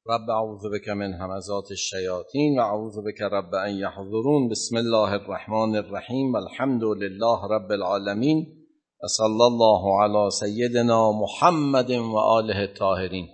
رب اعوذ بک من همزات الشیاطین و اعوذ بک رب ان یحضرون. بسم الله الرحمن الرحیم. الحمد لله رب العالمین و صلی الله علی سیدنا محمد و آله الطاهرین.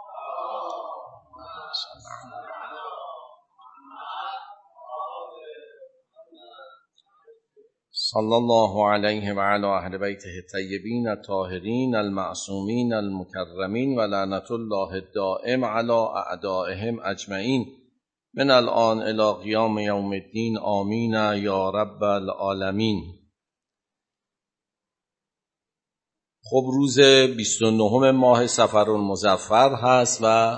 صلی الله علیه و علی اهل بیته الطیبین الطاهرین المعصومین المکرمین و لعنت الله الدائم علی اعدائهم اجمعین من الان الی قیام یوم الدین. آمین یا رب العالمین. خب روز 29 ماه صفر المظفر هست و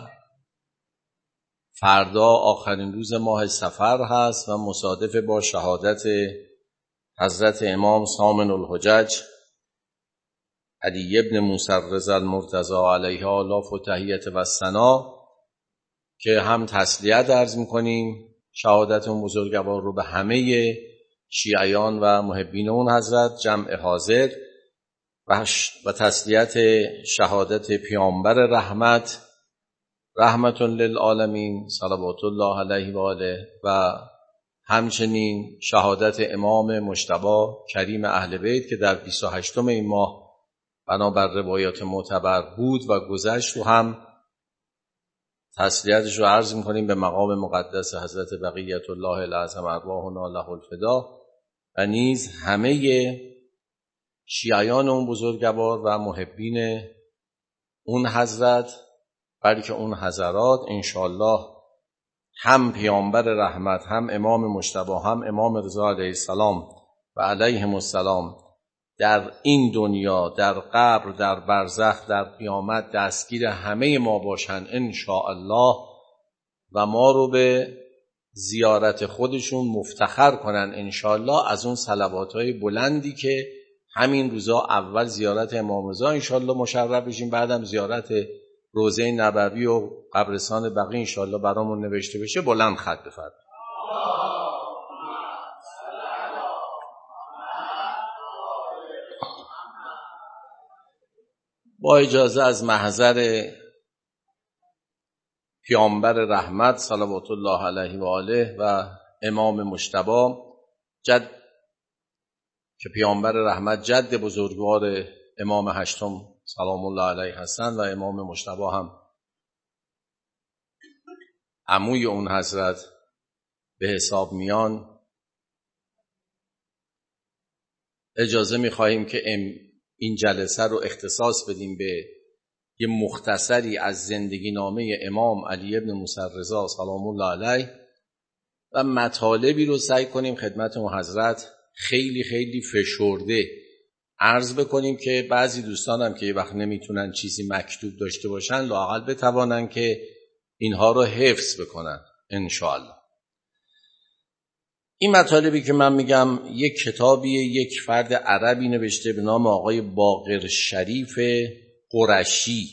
فردا آخرین روز ماه صفر هست و مصادف با شهادت حضرت امام سامن الحجج علی ابن موسی الرضا المرتضی علیه آلاف و تحیت و ثنا که هم تسلیت عرض میکنیم شهادت اون بزرگوار رو به همه شیعیان و محبین اون حضرت جمع حاضر و تسلیت شهادت پیامبر رحمت رحمت للعالمین صلوات الله علیه و آله و همچنین شهادت امام مجتبی کریم اهل بیت که در 28 این ماه بنابر روایات معتبر بود و گذشت و هم تسلیتش رو عرض می‌کنیم به مقام مقدس حضرت بقیت الله العظم ارواحنا له الفدا و نیز همه شیعیان اون بزرگوار و محبین اون حضرت، بلکه اون حضرات انشاءالله هم پیامبر رحمت، هم امام مجتبی، هم امام رضا علیه السلام و علیهم السلام در این دنیا، در قبر، در برزخ، در قیامت دستگیر همه ما باشن انشاءالله و ما رو به زیارت خودشون مفتخر کنن انشاءالله. از اون صلواتهای بلندی که همین روزا اول زیارت امام رضا انشاءالله مشرف بشیم، بعدم زیارت روضه نبوی و قبرستان بقیع انشاءالله برامون نوشته بشه، بلند خط بفرمایید. با اجازه از محضر پیامبر رحمت صلوات الله علیه و آله و امام مجتبی که پیامبر رحمت جد بزرگوار امام هشتم سلام الله علیه هستند و امام مجتبی هم عموی اون حضرت به حساب میان، اجازه می‌خواهیم که این جلسه رو اختصاص بدیم به یه مختصری از زندگی نامه امام علی ابن موسی الرضا سلام الله علیه و مطالبی رو سعی کنیم خدمت اون حضرت خیلی خیلی فشرده عرض بکنیم که بعضی دوستان هم که یه وقت نمیتونن چیزی مکتوب داشته باشن لااقل بتوانن که اینها رو حفظ بکنن انشاءالله. این مطالبی که من میگم یک کتابیه، یک فرد عربی نوشته به نام آقای باقر شریف قرشی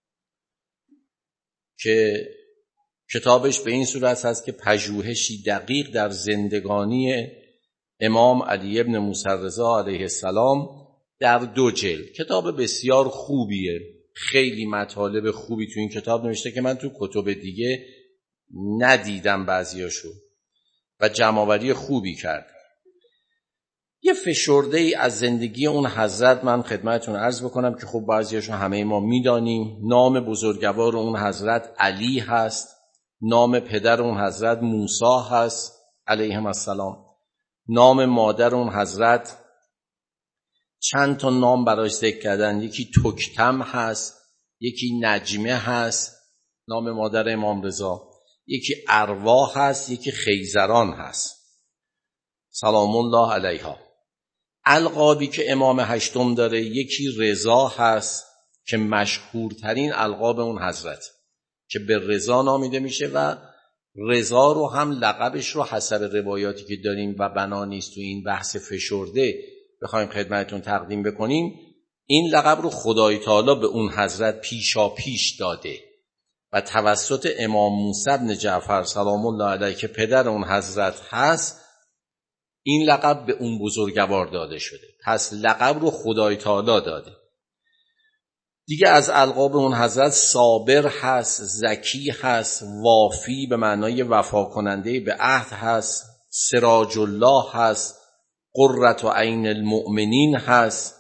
که کتابش به این صورت هست که پژوهشی دقیق در زندگانی امام علی ابن موسی الرضا علیه السلام در 2 جلد. کتاب بسیار خوبیه، خیلی مطالب خوبی تو این کتاب نوشته که من تو کتب دیگه ندیدم بعضیاشو و جمع‌آوری خوبی کرد. یه فشرده ای از زندگی اون حضرت من خدمتتون عرض بکنم که خب بعضیاشو همه ما میدانیم. نام بزرگوار اون حضرت علی هست، نام پدر اون حضرت موسی هست علیهم السلام، نام مادر اون حضرت چند تا نام براش ذکر کردن، یکی تکتم هست، یکی نجمه هست نام مادر امام رضا، یکی ارواح هست، یکی خیزران هست سلام الله علیها. القابی که امام هشتم داره یکی رضا هست که مشهورترین القاب اون حضرت که به رضا نامیده میشه و رضا رو هم لقبش رو حسب روایاتی که داریم و بنا نیست تو این بحث فشرده بخوایم خدمتتون تقدیم بکنیم، این لقب رو خدای تعالی به اون حضرت پیشا پیش داده و توسط امام موسی بن جعفر سلام الله علیه که پدر اون حضرت هست این لقب به اون بزرگوار داده شده. پس لقب رو خدای تعالی داده. دیگه از القاب اون حضرت صابر هست، زکی هست، وافی به معنای وفا کننده به عهد هست، سراج الله هست، قرة عین المؤمنین هست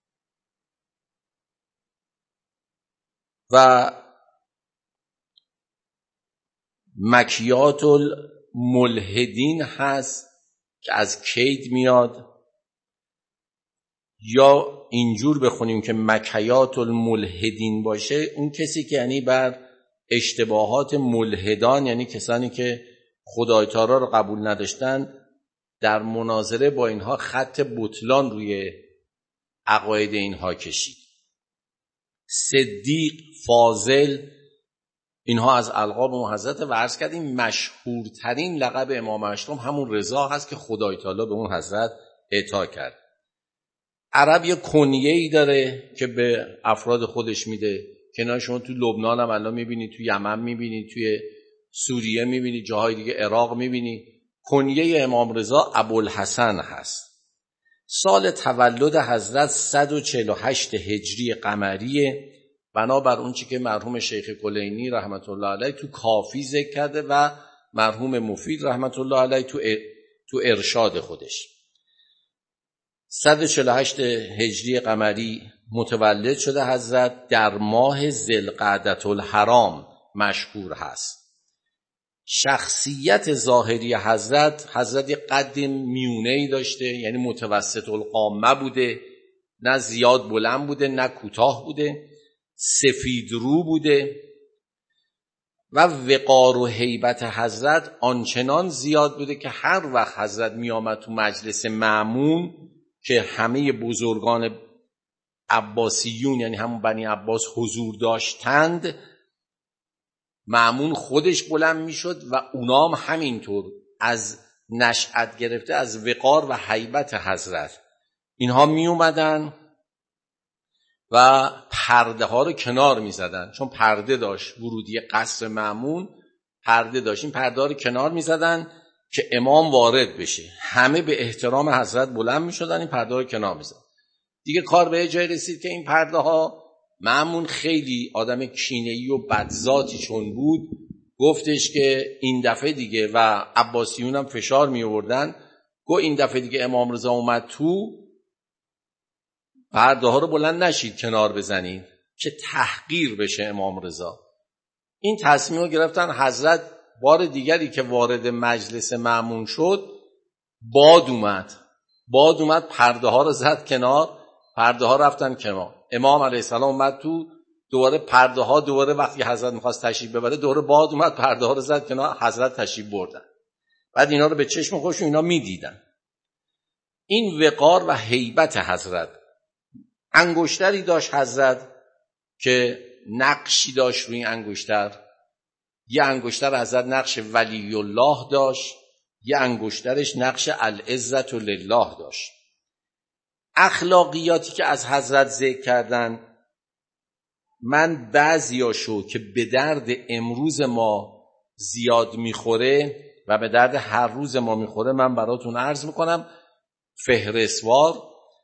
و مکیات الملحدین هست که از کید میاد، یا اینجور بخونیم که مکیات الملحدین باشه، اون کسی که یعنی بر اشتباهات ملحدان، یعنی کسانی که خدایتارا رو قبول نداشتن، در مناظره با اینها خط بطلان روی عقاید اینها کشید. صدیق، فاضل، اینها از القاب اون حضرت. و عرض کردیم مشهورترین لقب امام هشتم همون رضا هست که خدای تعالی به اون حضرت اعطا کرد. عرب یه کنیه‌ای داره که به افراد خودش میده، که شما تو لبنان هم الان میبینید، تو یمن میبینید، توی سوریه میبینید، جاهای دیگه عراق میبینید. کنیه امام رضا ابوالحسن هست. سال تولد حضرت 148 هجری قمریه، بنابر اون چی که مرحوم شیخ کلینی رحمت الله علیه تو کافی ذکر کرده و مرحوم مفید رحمت الله علیه تو ارشاد خودش. 148 هجری قمری متولد شده حضرت، در ماه ذوالقعدة الحرام مشهور هست. شخصیت ظاهری حضرت یه قد میونه‌ای داشته، یعنی متوسط القامه بوده، نه زیاد بلند بوده نه کوتاه بوده، سفید رو بوده و وقار و هیبت حضرت آنچنان زیاد بوده که هر وقت حضرت می آمد تو مجلس مأمون که همه بزرگان عباسیون یعنی همون بنی عباس حضور داشتند، مأمون خودش بلند می شد و اونام همینطور، از نشأت گرفته از وقار و هیبت حضرت اینها می اومدن و پرده ها رو کنار می زدن، چون پرده داشت ورودی قصر مأمون، پرده داشت، این پرده ها رو کنار می زدن که امام وارد بشه. همه به احترام حضرت بلند می شدن، این پرده ها رو کنار می زدن. دیگه کار به جای رسید که این پرده ها، مأمون خیلی آدم کینه‌ای و بدذاتی چون بود، گفتش که این دفعه دیگه، و عباسیون هم فشار می آوردن، گفت این دفعه دیگه امام رضا اومد تو، پرده ها رو بلند نشید کنار بزنید که تحقیر بشه امام رضا. این تصمیم رو گرفتن. حضرت بار دیگری که وارد مجلس مأمون شد، باد اومد پرده ها رو زد کنار، پرده ها رفتن کنار. امام علیه السلام اومد تو، دوباره پرده ها، دوباره وقتی حضرت میخواست تشریف ببره دوباره باد اومد پرده ها رو زد کنار، حضرت تشریف بردن. بعد اینا رو به چشم خودشون اینا میدیدن. این وقار و هیبت حضرت. انگشتری داشت حضرت که نقشی داشت روی این انگشتر. یه انگشتر حضرت نقش ولی الله داشت، یه انگشترش نقش العزت لله داشت. اخلاقیاتی که از حضرت ذکر کردن، من بعضیاشو که به درد امروز ما زیاد میخوره و به درد هر روز ما میخوره من براتون عرض میکنم فهرستوار.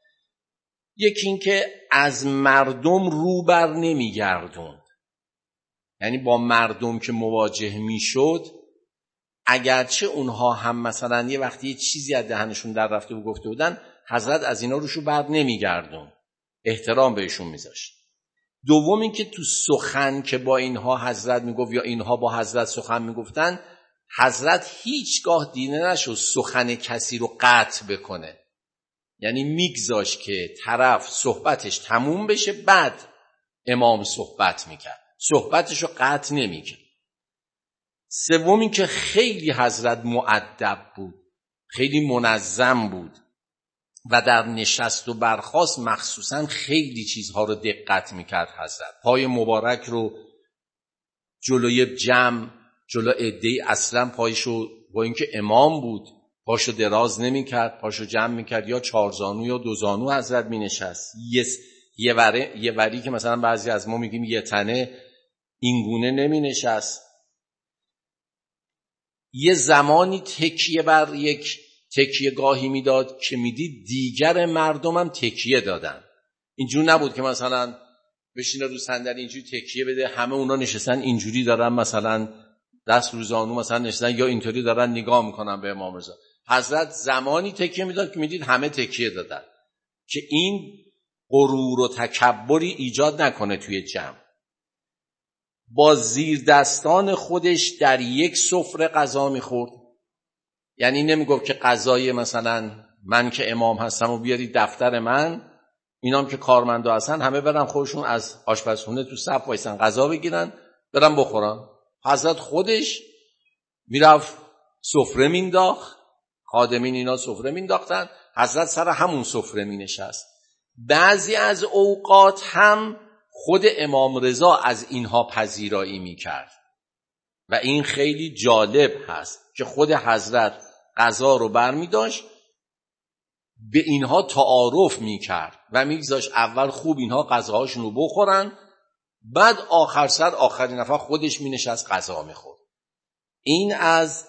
یکی این که از مردم رو بر نمیگردوند، یعنی با مردم که مواجه میشد، اگرچه اونها هم مثلا یه وقتی یه چیزی از دهنشون در رفته و گفته بودن، حضرت از اینا روشو بر نمیگردون، احترام بهشون میذاشت. دوم این که تو سخن که با اینها حضرت میگفت یا اینها با حضرت سخن میگفتن، حضرت هیچگاه دیده نشد سخن کسی رو قطع بکنه، یعنی میگذاشت که طرف صحبتش تموم بشه بعد امام صحبت میکرد، صحبتشو قطع نمیکرد. سوم این که خیلی حضرت مؤدب بود، خیلی منظم بود و در نشست و برخاست مخصوصا خیلی چیزها رو دقت میکرد. حضرت پای مبارک رو جلوی جمع، جلو عده‌ای اصلا پایشو، با اینکه امام بود پاشو دراز نمیکرد، پاشو جمع میکرد، یا چارزانو یا دوزانو حضرت مینشست. یه وری که مثلا بعضی از ما میگیم یه تنه، اینگونه نمینشست. یه زمانی تکیه بر یک تکیه گاهی میداد که میدید دیگر مردم هم تکیه دادن. اینجور نبود که مثلا بشینه رو صندلی اینجوری تکیه بده، همه اونا نشستن اینجوری دارن مثلا دست رو زانو مثلا نشستن یا اینطوری دارن نگاه میکنن به امام رضا. حضرت زمانی تکیه میداد که میدید همه تکیه دادن که این غرور و تکبری ایجاد نکنه توی جمع. با زیر دستان خودش در یک سفره غذا میخورد، یعنی نمیگفت که غذای مثلا من که امام هستم و بیارید دفتر من، اینام که کارمندا هستن همه برن خودشون از آشپزخونه تو صف وایسن غذا بگیرن برن بخورن. حضرت خودش میرفت سفره مینداخت، خادمین اینا سفره مینداختن، حضرت سر همون سفره مینشست. بعضی از اوقات هم خود امام رضا از اینها پذیرایی میکرد و این خیلی جالب هست که خود حضرت غذا رو برمیداشت به اینها تعارف میکرد و میگذاشت اول خوب اینها غذاهاشون رو بخورن، بعد آخر سر آخرین نفر خودش مینشست غذا میخورد. این از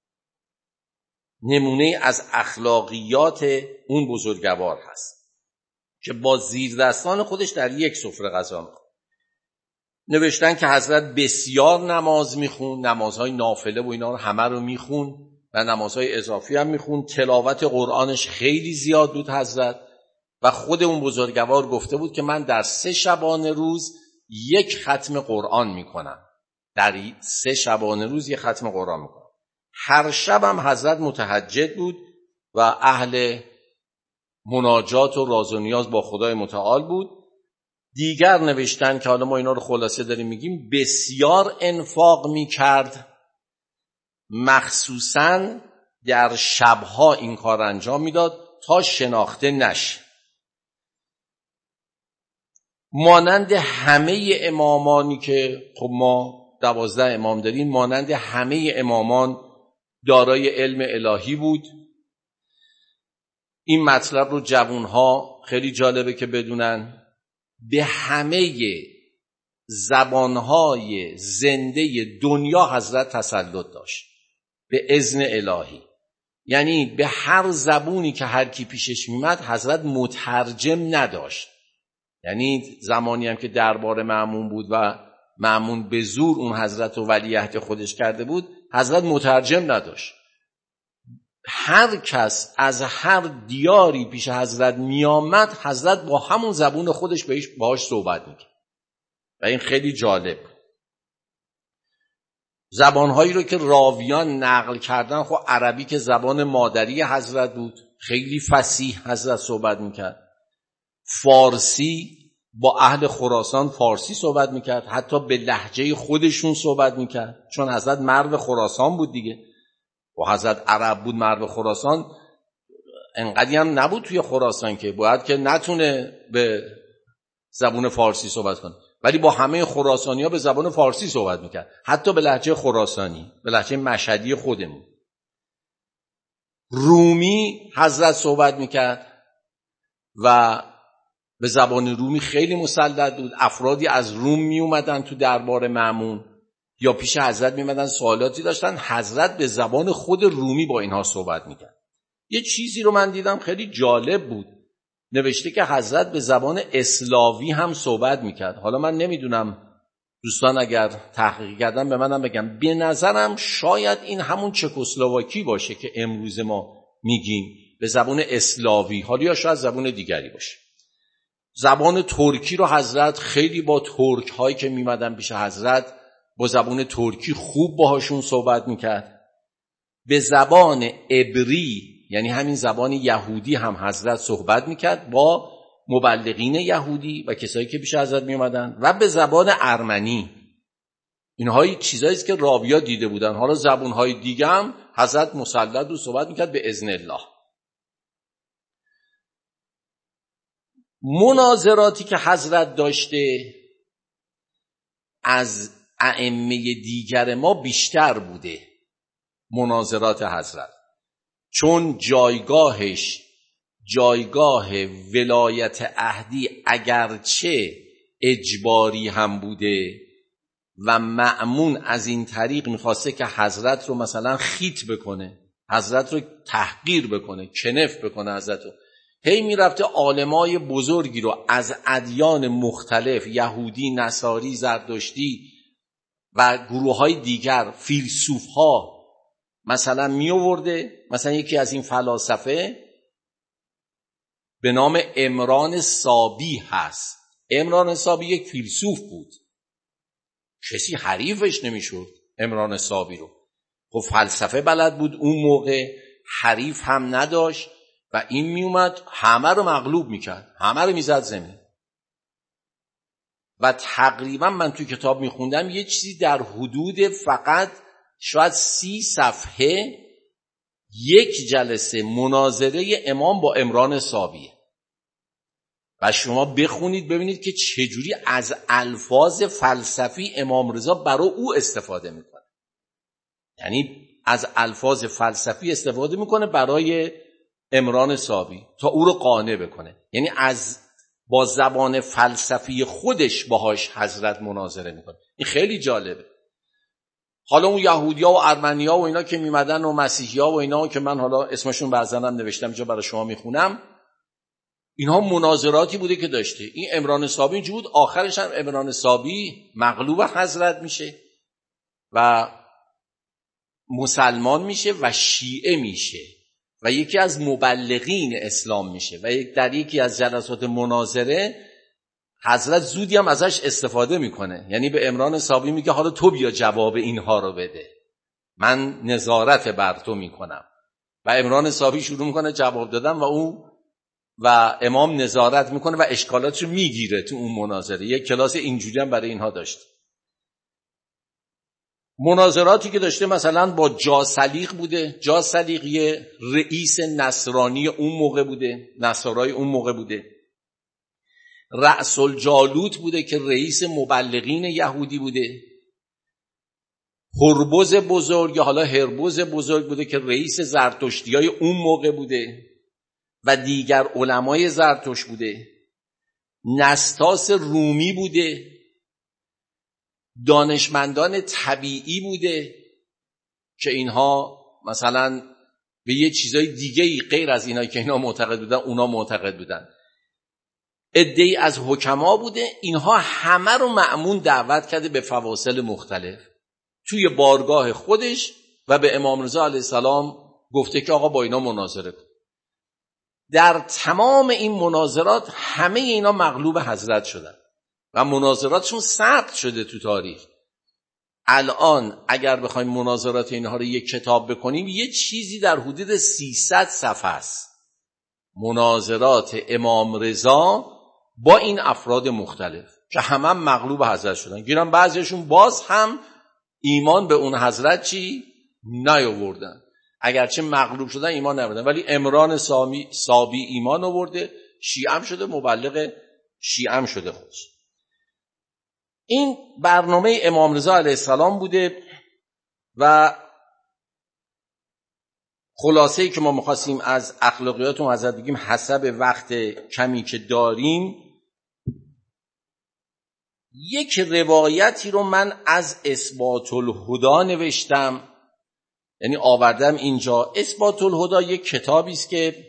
نمونه از اخلاقیات اون بزرگوار هست که با زیر دستان خودش در یک سفره غذا میخورد. نوشتن که حضرت بسیار نماز میخون، نمازهای نافله و اینا رو همه رو میخون و نمازهای اضافی هم میخون. تلاوت قرآنش خیلی زیاد بود حضرت و خود اون بزرگوار گفته بود که من در 3 شبانه روز 1 ختم قرآن میکنم، در 3 شبانه روز 1 ختم قرآن میکنم. هر شب هم حضرت متهجد بود و اهل مناجات و راز و نیاز با خدای متعال بود. دیگر نوشتن که حالا ما اینا رو خلاصه داریم میگیم، بسیار انفاق میکرد، مخصوصاً در شبها این کار انجام میداد تا شناخته نشه. مانند همه امامانی که خب ما 12 امام داریم، مانند همه امامان دارای علم الهی بود. این مطلب رو جوانها خیلی جالبه که بدونن. به همه زبانهای زنده دنیا حضرت تسلط داشت به اذن الهی، یعنی به هر زبونی که هر کی پیشش میمد حضرت مترجم نداشت. یعنی زمانی هم که دربار مأمون بود و مأمون به زور اون حضرت و ولیعهد خودش کرده بود، حضرت مترجم نداشت. هر کس از هر دیاری پیش حضرت میامد، حضرت با همون زبون خودش باهاش صحبت میکرد و این خیلی جالب. زبانهایی رو که راویان نقل کردن، خب عربی که زبان مادری حضرت بود خیلی فصیح حضرت صحبت میکرد. فارسی با اهل خراسان فارسی صحبت میکرد، حتی به لهجه خودشون صحبت میکرد، چون حضرت مرو خراسان بود دیگه و حضرت عرب بود. مرو خراسان انقدی هم نبود توی خراسان که باید که نتونه به زبان فارسی صحبت کنه، ولی با همه خراسانی ها به زبان فارسی صحبت میکرد، حتی به لهجه خراسانی، به لهجه مشهدی خودمون. رومی حضرت صحبت میکرد و به زبان رومی خیلی مسلط بود. افرادی از روم می اومدن تو دربار مأمون یا پیش حضرت می اومدن سوالاتی داشتن، حضرت به زبان خود رومی با اینها صحبت میکرد. یه چیزی رو من دیدم خیلی جالب بود، نوشته که حضرت به زبان اسلاوی هم صحبت میکرد. حالا من نمیدونم، دوستان اگر تحقیق کردن به منم بگم. به نظرم شاید این همون چکسلواکی باشه که امروز ما میگیم به زبان اسلاوی، حالا یا شاید زبان دیگری باشه. زبان ترکی رو حضرت خیلی با ترک هایی که میمدن پیش حضرت با زبان ترکی خوب باهاشون صحبت میکرد. به زبان عبری، یعنی همین زبان یهودی هم حضرت صحبت میکرد با مبلغین یهودی و کسایی که پیش حضرت میومدن، و به زبان ارمنی. اینها چیزایی است که راویا دیده بودن. حالا زبانهای دیگه هم حضرت مسلط و صحبت میکرد به اذن الله. مناظراتی که حضرت داشته از ائمه دیگر ما بیشتر بوده، مناظرات حضرت، چون جایگاهش جایگاه ولایت عهدی اگرچه اجباری هم بوده و مأمون از این طریق میخواسته که حضرت رو مثلا خیت بکنه، حضرت رو تحقیر بکنه، کنف بکنه حضرت رو، هی میرفته عالمای بزرگی رو از ادیان مختلف، یهودی، نصاری، زرتشتی و گروه‌های دیگر، فیلسوف‌ها مثلا می آورده. مثلا یکی از این فلاسفه به نام عمران صابی هست. عمران صابی یک فیلسوف بود، کسی حریفش نمیشد عمران صابی رو. خب فلسفه بلد بود اون موقع، حریف هم نداشت و این می اومد همه رو مغلوب میکرد، همه رو میزد زمین. و تقریبا من توی کتاب میخوندم یه چیزی در حدود فقط شاید 30 صفحه یک جلسه مناظره امام با عمران صابیه و شما بخونید ببینید که چجوری از الفاظ فلسفی امام رضا برای او استفاده میکنه. یعنی از الفاظ فلسفی استفاده میکنه برای عمران صابی تا او رو قانع بکنه. یعنی با زبان فلسفی خودش باهاش حضرت مناظره میکنه. این خیلی جالبه. حالا اون یهودیا و ارمنیا و اینا که میمدن و مسیحیا و اینا که من حالا اسمشون بعضنم نوشتم اینجا برای شما میخونم، اینها مناظراتی بوده که داشته. این عمران صابی اینجور بود، آخرش هم عمران صابی مغلوب حضرت میشه و مسلمان میشه و شیعه میشه و یکی از مبلغین اسلام میشه و در یکی از جلسات مناظره حضرت زودی هم ازش استفاده میکنه. یعنی به عمران صابی میگه حالا تو بیا جواب اینها رو بده، من نظارت بر تو میکنم. و عمران صابی شروع میکنه جواب دادن و امام نظارت میکنه و اشکالاتشو میگیره تو اون مناظره. یک کلاس اینجوری هم برای اینها داشته. مناظراتی که داشته مثلا با جاسلیق بوده. جاسلیق یه رئیس نصرانی اون موقع بوده، نصارای اون موقع بوده. رأس الجالوت بوده که رئیس مبلغین یهودی بوده. هربز بزرگ یا حالا هربز بزرگ بوده که رئیس زرتشتیای اون موقع بوده و دیگر علمای زرتشت بوده. نستاس رومی بوده. دانشمندان طبیعی بوده که اینها مثلا به یه چیزای دیگه‌ای غیر از اینایی که اینا معتقد بودن اونا معتقد بودن. عده‌ای از حکما بوده. اینها همه رو مأمون دعوت کرده به فواصل مختلف توی بارگاه خودش و به امام رضا علیه السلام گفته که آقا با اینا مناظره کن. در تمام این مناظرات همه اینا مغلوب حضرت شدن و مناظراتشون ثبت شده تو تاریخ. الان اگر بخوایم مناظرات اینها رو یک کتاب بکنیم یه چیزی در حدود 300 صفحه است. مناظرات امام رضا با این افراد مختلف که همه مغلوب حضرت شدن. گیرم بعضیشون باز هم ایمان به اون حضرت نیاوردن. اگرچه مغلوب شدن ایمان نیاوردن، ولی عمران صابی ایمان آورده، شیعه شده، مبلغ شیعه شده خودش. این برنامه امام رضا علیه السلام بوده و خلاصه‌ای که ما می‌خواستیم از اخلاقیات اون حضرت بگیم حسب وقت کمی که داریم. یک روایتی رو من از اثبات الهدی نوشتم، یعنی آوردم اینجا. اثبات الهدی یک کتابی است که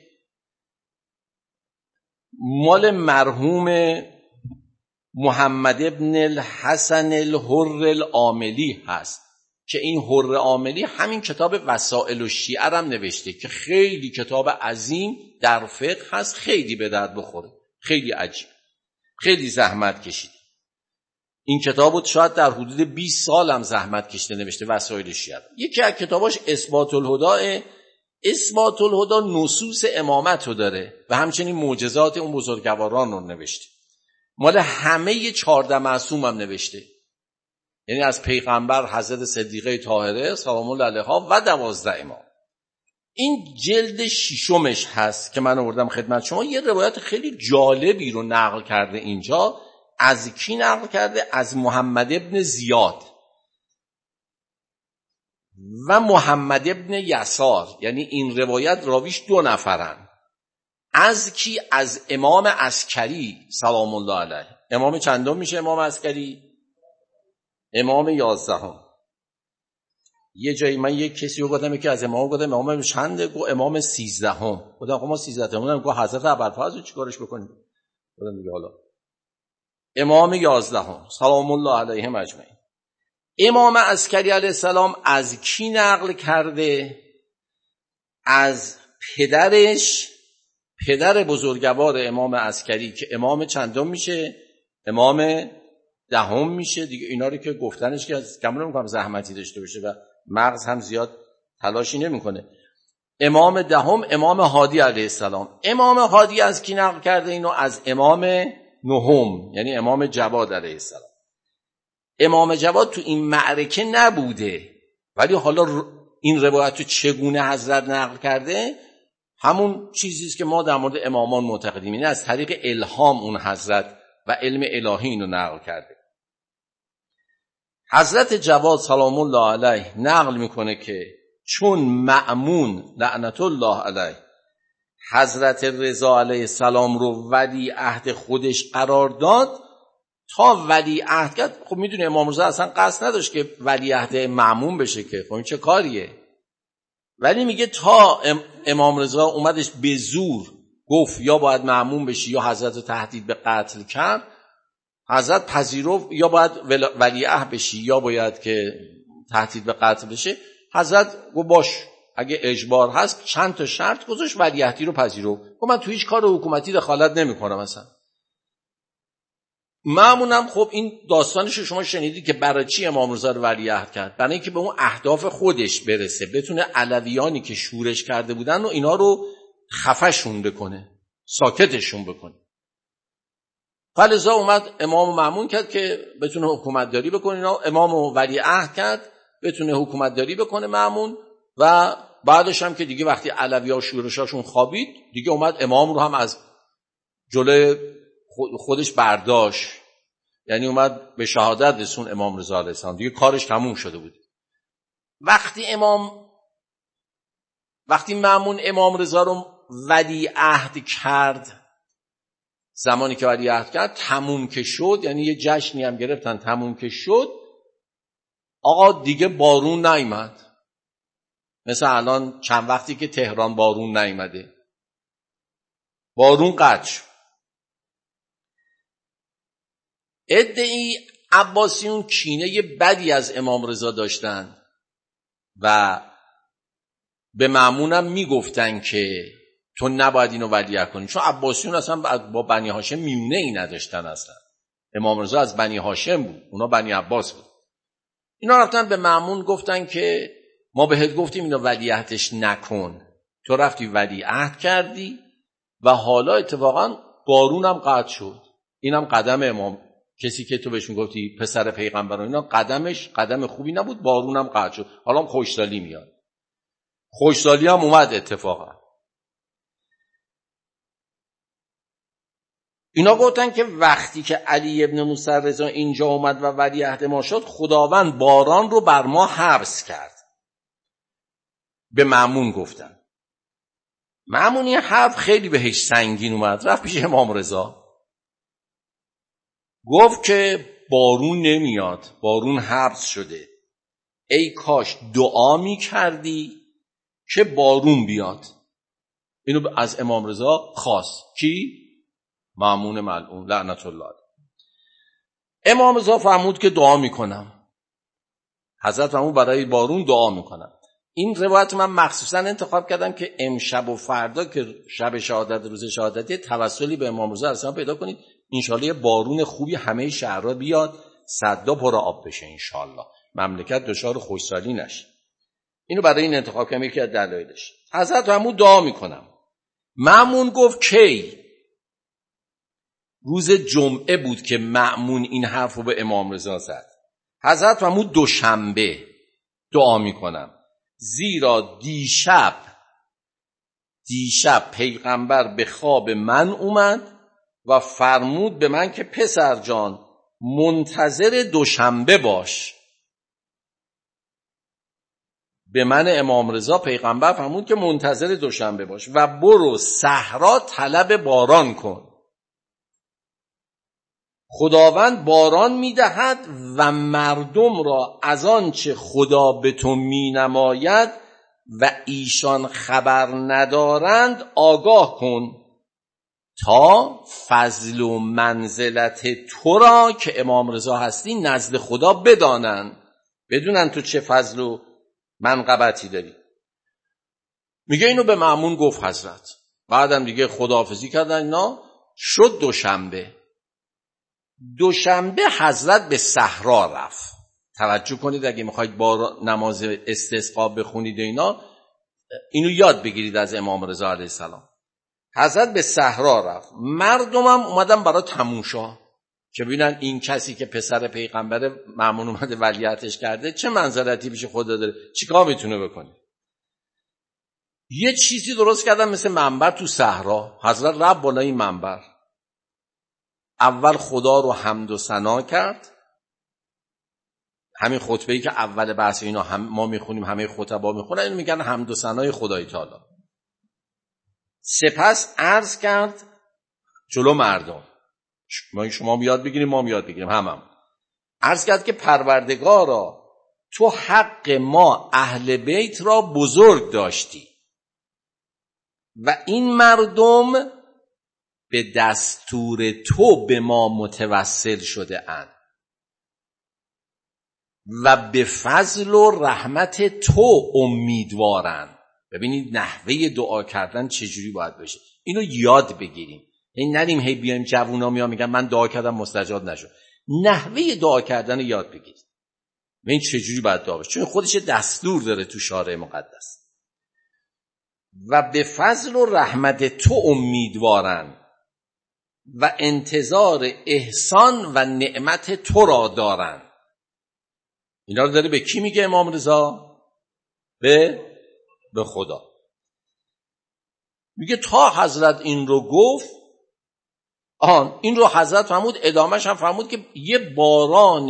مال مرحوم محمد ابن الحسن الحر العاملی هست که این حر عاملی همین کتاب وسائل الشیعه هم نوشته که خیلی کتاب عظیم در فقه هست، خیلی به درد بخوره، خیلی عجیب، خیلی زحمت کشید. این کتابو شاید در حدود 20 سال هم زحمت کشیده نوشته وسائل الشیعه. یکی از کتاباش اثبات الهدی. اثبات الهدی نصوص امامت رو داره و همچنین معجزات اون بزرگواران رو نوشته. مال همه 14 معصوم هم نوشته، یعنی از پیغمبر، حضرت صدیقه طاهره سلام الله علیها و 12 امام. این جلد 6مش هست که من آوردم خدمت شما. یه روایت خیلی جالبی رو نقل کرده اینجا. از کی نقل کرده؟ از محمد ابن زیاد و محمد ابن یسار. یعنی این روایت راویش 2 نفرن. از کی؟ از امام عسکری سلام الله علیه. امام چندم میشه امام عسکری؟ امام 11. یه جایی من یک کسی رو گفتم که از امام گفتم امام چنده؟ گفت امام 13ام. گفتم خب ما 13ام گفت حضرت ابوالفضل رو چیکارش بکنیم؟ گفتم دیگه حالا امام 11ام سلام الله علیهم اجمعین. امام عسکری علیه السلام از کی نقل کرده؟ از پدرش، پدر بزرگوار امام عسکری که امام چندم میشه؟ امام 10 میشه دیگه. اینا رو که گفتنش که از کم نمی‌کنم زحمتی داشته باشه و مغز هم زیاد تلاشی نمیکنه. امام 10 امام هادی علیه السلام. امام هادی از کی نقل کرده اینو؟ از امام 9 یعنی امام جواد علیه السلام. امام جواد تو این معرکه نبوده، ولی حالا این روایت رو چگونه حضرت نقل کرده؟ همون چیزیست که ما در مورد امامان معتقدیم، یعنی از طریق الهام اون حضرت و علم الهی اینو نقل کرده. حضرت جواد سلام الله علیه نقل میکنه که چون مأمون لعنت الله علیه حضرت رضا علیه السلام رو ولی عهد خودش قرار داد، تا ولی عهد کرد. خب میدونه امام رضا اصلا قصد نداشت که ولی عهد مأمون بشه که خب این چه کاریه، ولی میگه تا امام رضا اومدش به زور گفت یا باید مأمون بشی یا حضرت تهدید به قتل کرد، حضرت پذیرفت یا باید ولیعهد بشی یا باید که تهدید به قتل بشه. حضرت گفت باش، اگه اجبار هست چند تا شرط گذاشت، ولیعهدی رو پذیرفت. گفت من تو هیچ کار حکومتی دخالت نمی‌کنم اصلا. مأمونم خب این داستانش رو شما شنیدید که برای چی امام رضا رو ولیعهد کرد؟ برای اینکه به اون اهداف خودش برسه، بتونه علویانی که شورش کرده بودن و اینا رو خفشون بکنه، ساکتشون بکنه. فلذا اومد امام مأمون کرد که بتونه حکومت داری بکنه. اینا امام ولیعهد کرد بتونه حکومت داری بکنه مأمون. و بعدش هم که دیگه وقتی علوی‌ها شورشاشون خوابید دیگه اومد امام رو هم از جلوی خودش برداشت، یعنی اومد به شهادت رسون امام رضا علیه السلام، دیگه کارش تموم شده بود. وقتی مأمون امام رضا رو ولیعهد کرد، زمانی که ولیعهد کرد تموم که شد، یعنی یه جشنی هم گرفتن، تموم که شد آقا دیگه بارون نیامد. مثل الان چند وقتی که تهران بارون نیامده، بارون قطع شد. عده‌ای عباسیون کینه بدی از امام رضا داشتن و به مأمونم میگفتن که تو نباید اینو ولیعهد کنی، چون عباسیون اصلا با بنی هاشم میونه ای نداشتن. اصلا امام رضا از بنی هاشم بود، اونا بنی عباس بود. اینا رفتن به مأمون گفتن که ما بهت گفتیم اینو ولیعهدش نکن، تو رفتی ولیعهد کردی و حالا اتفاقا بارونم قطع شد. اینم قدم امام، کسی که تو بهش میگفتی پسر پیغمبر، اینا قدمش قدم خوبی نبود، بارونم قطع شد. حالا خوشسالی میاد، خوشسالی هم اومد اتفاقا. اینا گفتن که وقتی که علی ابن موسی رضا اینجا اومد و ولیعهد ما شد، خداوند باران رو بر ما حبس کرد. به مأمون گفتن. مأمون این حرف خیلی بهش سنگین اومد، رفت پیش امام رضا گفت که بارون نمیاد، بارون حبس شده، ای کاش دعا میکردی که بارون بیاد. اینو از امام رضا خواست. کی؟ مأمون ملعون لعنت الله. امام رضا فرمود که دعا میکنم. حضرت فرمود برای بارون دعا میکنم. این روایت من مخصوصا انتخاب کردم که امشب و فردا که شب شهادت، روز شهادت، توسلی به امام رضا اصلا پیدا کنید، انشالله یه بارون خوبی همه شهرها بیاد، صدا پر آب بشه، انشالله مملکت دچار خوشحالی نشه. اینو برای این انتخاب کردم، یکی از دلایلش. حضرت فرمود دعا میکنم. مأمون گفت کی؟ روز جمعه بود که مأمون این حرف رو به امام رضا زد. حضرت فرمود دوشنبه دعا میکنم، زیرا دیشب پیغمبر به خواب من اومد و فرمود به من که پسر جان منتظر دوشنبه باش. به من امام رضا پیغمبر فرمود که منتظر دوشنبه باش و برو صحرا طلب باران کن. خداوند باران میدهد و مردم را از آنچه خدا به تو مینماید و ایشان خبر ندارند آگاه کن تا فضل و منزلت تو را که امام رضا هستی نزد خدا بدونن تو چه فضل و منقبتی داری. میگه اینو به مأمون گفت حضرت. بعدم دیگه خداحافظی کردن اینا. شد دوشنبه حضرت به صحرا رفت. توجه کنید اگه میخواید با نماز استسقا بخونید اینا، اینو یاد بگیرید از امام رضا علیه السلام. حضرت به صحرا رفت، مردمم اومدن برای تماشا که ببینن این کسی که پسر پیغمبر مأمون اومده ولیعتش کرده چه منزلتی پیش خدا داره، چیکار میتونه بکنه. یه چیزی درست کردن مثل منبر تو صحرا. حضرت رفت بالای این منبر، اول خدا رو حمد و ثنا کرد، همین خطبه‌ای که اول بحث اینا ما میخونیم، همه خطبا میخونن، اینو میگن حمد و ثنای خدای تعالی. سپس عرض کرد جلو مردم، شما یاد بگیریم ما یاد بگیریم همم. عرض کرد که پروردگارا تو حق ما اهل بیت را بزرگ داشتی و این مردم به دستور تو به ما متوسل شده اند و به فضل و رحمت تو امیدوارند. ببینید نحوه دعا کردن چجوری باید بشه، اینو یاد بگیریم. این نریم هی بیایم جوونا میگن من دعا کردم مستجاب نشد. نحوه دعا کردن رو یاد بگیرید. ببین چجوری باید دعا بشه، چون خودش دستور داره تو شارع مقدس. و به فضل و رحمت تو امیدوارند و انتظار احسان و نعمت تو را دارند. اینا رو داره به کی میگه امام رضا؟ به خدا. میگه تا حضرت این رو گفت، این رو حضرت فرمود، ادامهش هم فرمود که یه باران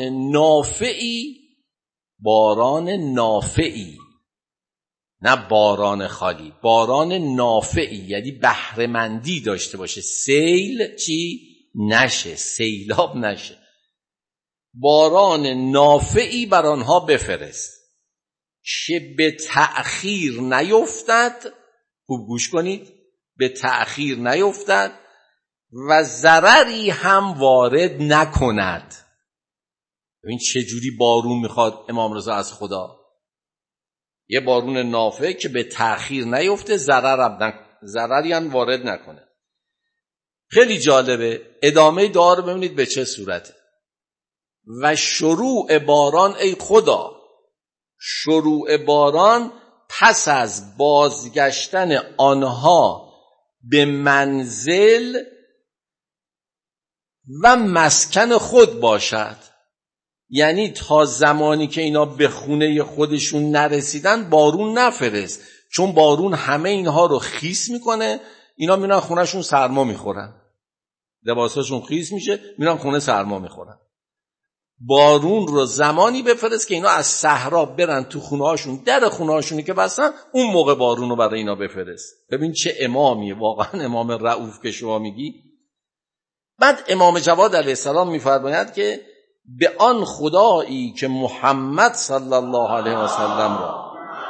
نافعی، نه باران خالی، باران نافعی یعنی بهره مندی داشته باشه، سیل چی نشه، سیلاب نشه، باران نافعی بر آنها بفرست که به تأخیر نیفتد. خوب گوش کنید، به تأخیر نیفتد و ضرری هم وارد نکند. ببین چه جوری بارون میخواد امام رضا از خدا، یه بارون نافع که به تأخیر نیفته، ضرری هم وارد نکنه. خیلی جالبه. ادامه دعا رو ببینید به چه صورته. و شروع باران، ای خدا شروع باران پس از بازگشتن آنها به منزل و مسکن خود باشد. یعنی تا زمانی که اینا به خونه خودشون نرسیدن بارون نفرست، چون بارون همه اینها رو خیس میکنه، اینا میرن خونهشون سرما میخورن، لباساشون خیس میشه، میرن خونه سرما میخورن. بارون رو زمانی بفرست که اینا از صحرا برن تو خونهاشون، در خونهاشونی که بستن اون موقع بارون رو برای اینا بفرست. ببین چه امامیه، واقعا امام رؤوف که شما میگی. بعد امام جواد علیه السلام میفرماید که به آن خدایی که محمد صلی الله علیه و سلم را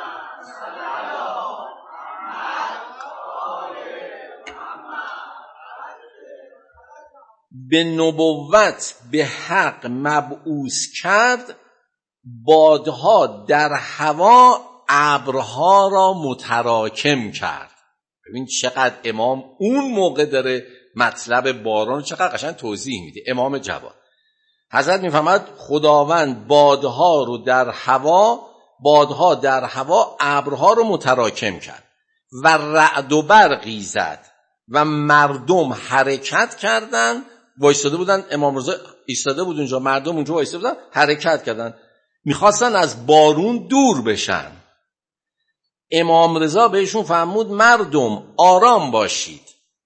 به نبوت به حق مبعوث کرد، بادها در هوا ابرها را متراکم کرد. ببین چقدر امام اون موقع داره مطلب باران چقدر قشنگ توضیح میده. امام جواد حضرت میفهمد خداوند بادها در هوا ابرها رو متراکم کرد و رعد و برقی زد و مردم حرکت کردند. وایساده بودن، امام رضا ایستاده بود اونجا، مردم اونجا وایساده بودن، حرکت کردن، میخواستن از بارون دور بشن. امام رضا بهشون فرمود مردم آرام باشید،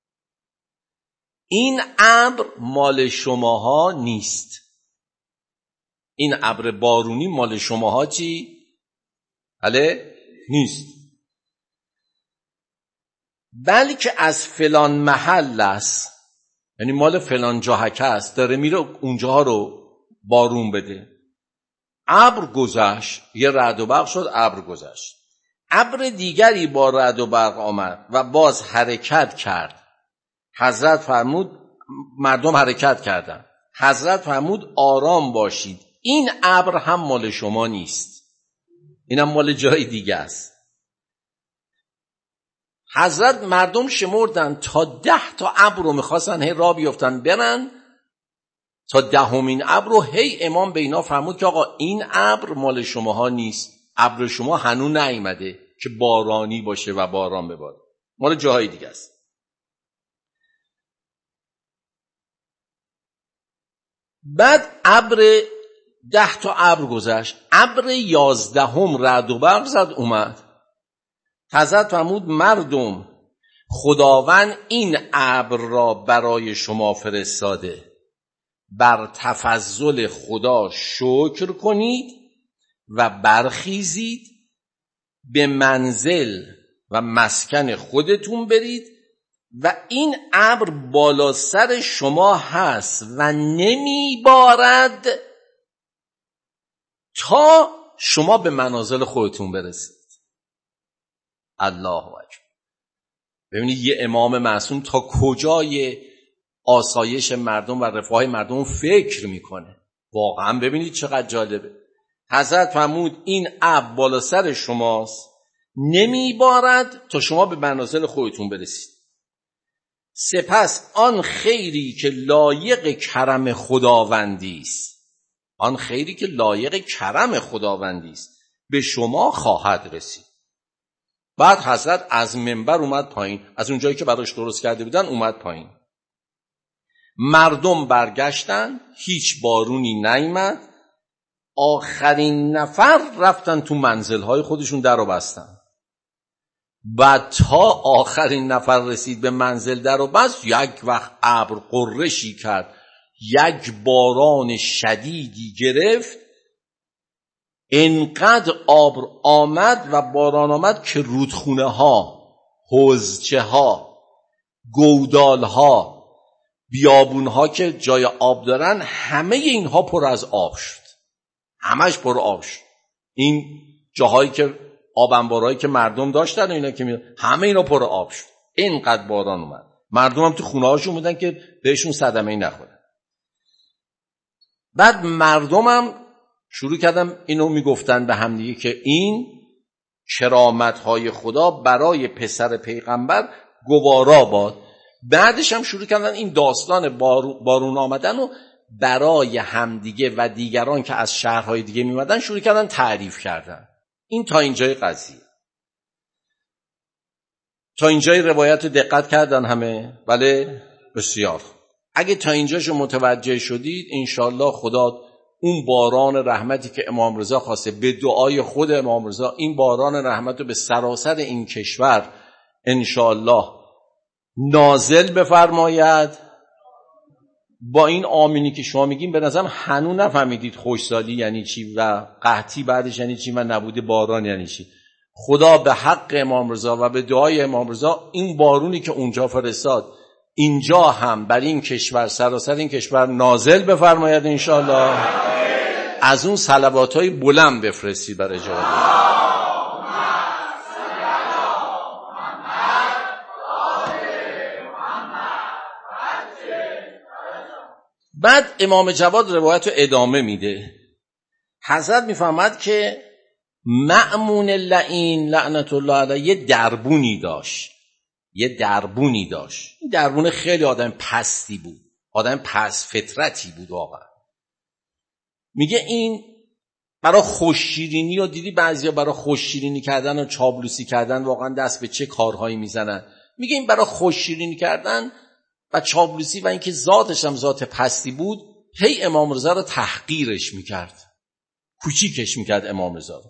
این ابر مال شماها نیست، این ابر بارونی مال شماها چی؟ بله نیست، بلکه از فلان محل است یعنی مال فلان جاهک است، داره میره اونجاها رو بارون بده. ابر گذشت، یه رعد و برق شد، ابر گذشت. ابر دیگری با رعد و برق آمد و باز حرکت کرد. حضرت فرمود، مردم حرکت کردند. حضرت فرمود آرام باشید، این ابر هم مال شما نیست، اینم مال جای دیگه است. حضرت مردم شمردن تا 10 تا ابر رو میخواستن هی راه بیفتن برن، تا 10مین ابر رو هی امام به اینا فرمود که آقا این ابر مال شماها نیست، ابر شما هنوز نیامده که بارانی باشه و باران بباره، مال جاهای دیگه است. بعد ابر 10 تا ابر گذشت، ابر 11 رعد و برق زد اومد. حضرت فرمود مردم، خداوند این ابر را برای شما فرستاده، بر تفضل خدا شکر کنید و برخیزید، به منزل و مسکن خودتون برید و این ابر بالا سر شما هست و نمی بارد تا شما به منازل خودتون برسید. الله اکبر. ببینید یه امام معصوم تا کجای آسایش مردم و رفاه مردم فکر میکنه. واقعا ببینید چقدر جالبه. حضرت فرمود این ابر بالا سر شماست، نمیبارد تا شما به منازل خودتون برسید. سپس آن خیری که لایق کرم خداوندی است، آن خیری که لایق کرم خداوندی است به شما خواهد رسید. بعد حضرت از منبر اومد پایین، از اون جایی که براش درست کرده بودن اومد پایین. مردم برگشتن، هیچ بارونی نیامد. آخرین نفر رفتن تو منزل‌های خودشون، در رو بستن. بعد تا آخرین نفر رسید به منزل، در رو بست، یک وقت ابر قرشی کرد، یک باران شدیدی گرفت، انقدر آب آمد و باران آمد که رودخونه ها، حوضچه ها، گودال ها، بیابون ها که جای آب دارن، همه اینها پر از آب شد، همش پر آب شد. این جاهایی که آب انبارهایی که مردم داشتن اینا که همه اینا پر آب شد، اینقدر باران اومد. مردم هم تو خونه هاشون بودن که بهشون صدمه نخوره. بعد مردم هم شروع کردم اینو میگفتن به هم دیگه که این کرامت‌های خدا برای پسر پیغمبر گوارا باد. بعدش هم شروع کردن این داستان بارون آمدن رو برای همدیگه و دیگران که از شهرهای دیگه میمدن شروع کردن تعریف کردن. این تا اینجای قضیه، تا اینجای روایت رو دقت کردن همه؟ بله، بسیار. اگه تا اینجاشو متوجه شدید، انشالله خدا اون باران رحمتی که امام رضا خواسته به دعای خود امام رضا، این باران رحمت رو به سراسر این کشور انشالله نازل بفرماید. با این آمینی که شما میگیم به نظرم هنوز نفهمیدید خوشسالی یعنی چی و قحطی بعدش یعنی چی و نبود باران یعنی چی. خدا به حق امام رضا و به دعای امام رضا این بارونی که اونجا فرستاد اینجا هم بر این کشور، سراسر این کشور نازل بفرماید انشالله. از اون صلواتهای بلند بفرستی برای جواب. بعد امام جواد روایت رو ادامه میده. حضرت میفهمد که مأمون لعین لعنت الله علیه یه دربونی داشت. این دربون خیلی آدم پستی بود، آدم پس فطرتی بود واقعا. میگه این برای خوششیرینی و دیدی بعضیا برای خوششیرینی کردن و چابلوسی کردن واقعا دست به چه کارهایی میزنن. میگه این برای خوششیرینی کردن و چابلوسی و اینکه ذاتش هم ذات پستی بود، هی امام رضا رو تحقیرش میکرد، کوچیکش میکرد امام رضا رو.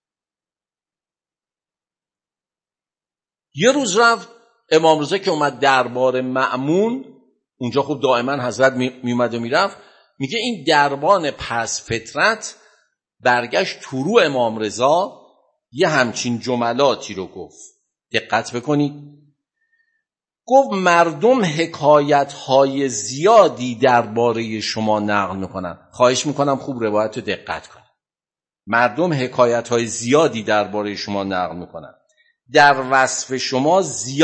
یه روز رفت امام رضا که اومد دربار مأمون، اونجا خب دائما حضرت میومد و میرفت. میگه این دربان پس فطرت برگشت تو رو امام رضا، یه همچین جملاتی رو گفت، دقت بکنید. گفت مردم حکایت‌های زیادی درباره شما نقل میکنن. خواهش میکنم خوب روایت رو دقت کنید. مردم حکایت‌های زیادی درباره شما نقل میکنن، در وصف شما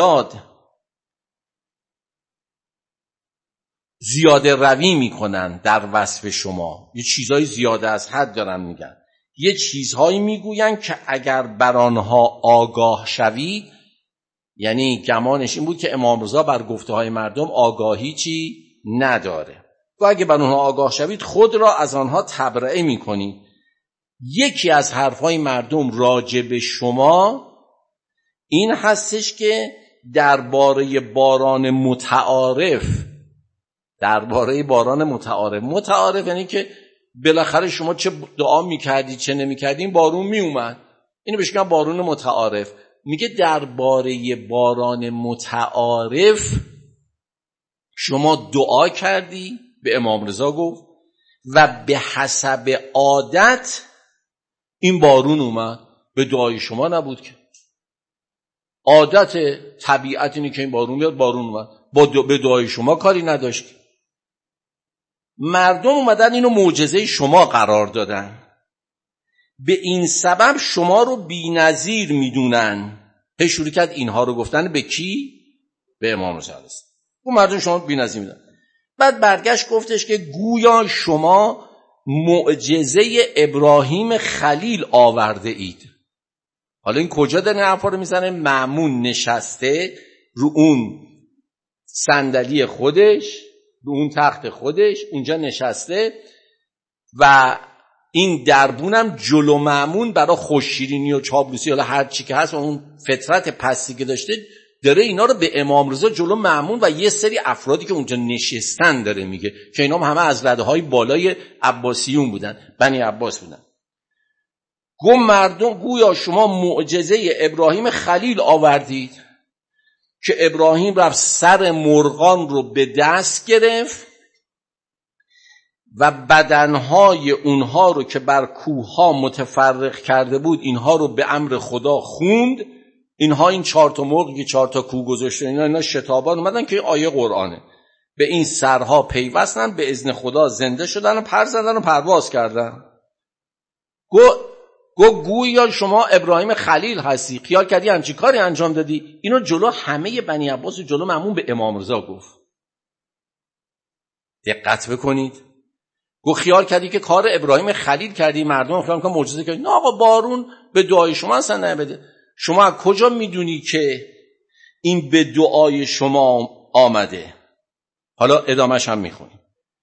زیاده روی میکنن، در وصف شما یه چیزای زیاده از حد دارن میگن، یه چیزهایی میگوین که اگر بر آنها آگاه شوید، یعنی گمانش این بود که امام رضا بر گفته های مردم آگاهی چی نداره و اگه بر آنها آگاه شوید خود را از آنها تبرئه میکنید. یکی از حرفهای مردم راجع به شما این هستش که درباره باران متعارف یعنی که بالاخره شما چه دعا میکردی چه نمیکردین بارون میومد، اینو بهش میگن بارون متعارف. میگه درباره باران متعارف شما دعا کردی، به امام رضا گفت، و به حسب عادت این بارون اومد، به دعای شما نبود که. عادت طبیعت اینه که این بارون بیاد، بارون اومد، به دعای شما کاری نداشت. مردم اومدن اینو معجزه شما قرار دادن، به این سبب شما رو بی‌نظیر میدونن. شروع کرد اینها رو گفتن به کی؟ به امام رضا. اون مردم شما رو بی‌نظیر میدونن. بعد برگشت گفتش که گویا شما معجزه ابراهیم خلیل آورده اید. حالا این کجا داره این حرفا رو میزنه؟ مأمون نشسته رو اون صندلی خودش، رو اون تخت خودش اونجا نشسته و این دربونم جلو مأمون برای خوششیرینی و چاپلوسی حالا هر چی که هست و اون فطرت پستی که داشته داره اینا رو به امام رضا جلو مأمون و یه سری افرادی که اونجا نشستن داره میگه که اینا همه از رده‌های بالای عباسیون بودن، بنی عباس بودن. گفت مردم گویا شما معجزه ابراهیم خلیل آوردید که ابراهیم رفت سر مرغان رو به دست گرفت و بدنهای اونها رو که بر کوهها متفرق کرده بود اینها رو به امر خدا خوند. اینها این 4 تا مرغی که 4 تا کوه گذاشته اینا شتابان اومدن که آیه قرآنه، به این سرها پیوستن، به اذن خدا زنده شدن و پر زدن و پرواز کردن. گویا شما ابراهیم خلیل هستی، خیال کردی همچی کاری انجام دادی. اینو جلو همه بنی عباس و جلو مأمون به امام رضا گفت. دقت بکنید. گفت خیال کردی که کار ابراهیم خلیل کردی، مردم خیال می‌کنن معجزه کردی. نه آقا، بارون به دعای شما اصلا نبده. شما از کجا میدونی که این به دعای شما آمده؟ حالا ادامهش هم میخونیم.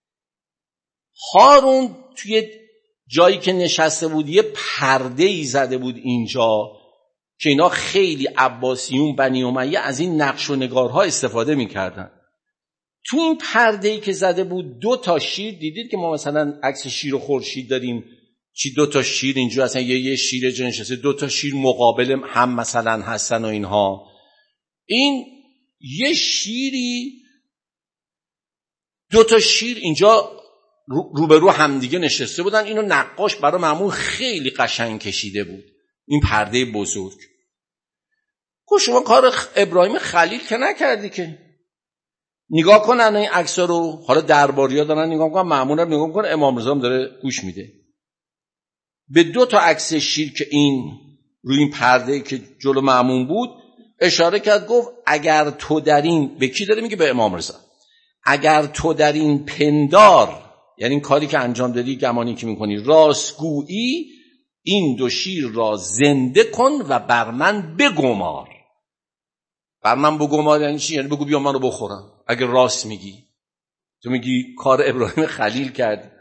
هارون توی جایی که نشسته بود یه پرده‌ای زده بود اینجا که اینا خیلی عباسیون بنی امیه از این نقش و نگارها استفاده میکردن. تو این پرده‌ای که زده بود 2 تا شیر، دیدید که ما مثلا عکس شیر و خورشید داریم، چی 2 تا شیر اینجا اصلا یه شیر جا نشسته، 2 تا شیر مقابل هم مثلا هستن و اینها. این یه شیری 2 تا شیر اینجا روبرو همدیگه نشسته بودن. اینو نقاش برای مأمون خیلی قشنگ کشیده بود، این پرده بزرگ. گفت شما کار ابراهیم خلیل که نکردی که. نگاه کنن این عکس‌ها رو، حالا درباریا دارن نگاه می‌کنن، مأمون هم نگاه می‌کنه، امام رضا هم داره گوش میده به 2 تا عکس شیر که این روی این پرده که جلو مأمون بود اشاره کرد. گفت اگر تو در این، به کی داره میگه؟ به امام رضا. اگر تو در این پندار، یعنی این کاری که انجام دادی، گمانی که میکنی، راستگویی، این 2 شیر را زنده کن و بر من بگمار. بر من بگمار یعنی چی؟ یعنی بگو بیا منو بخورم. اگر راست میگی، تو میگی کار ابراهیم خلیل کرد.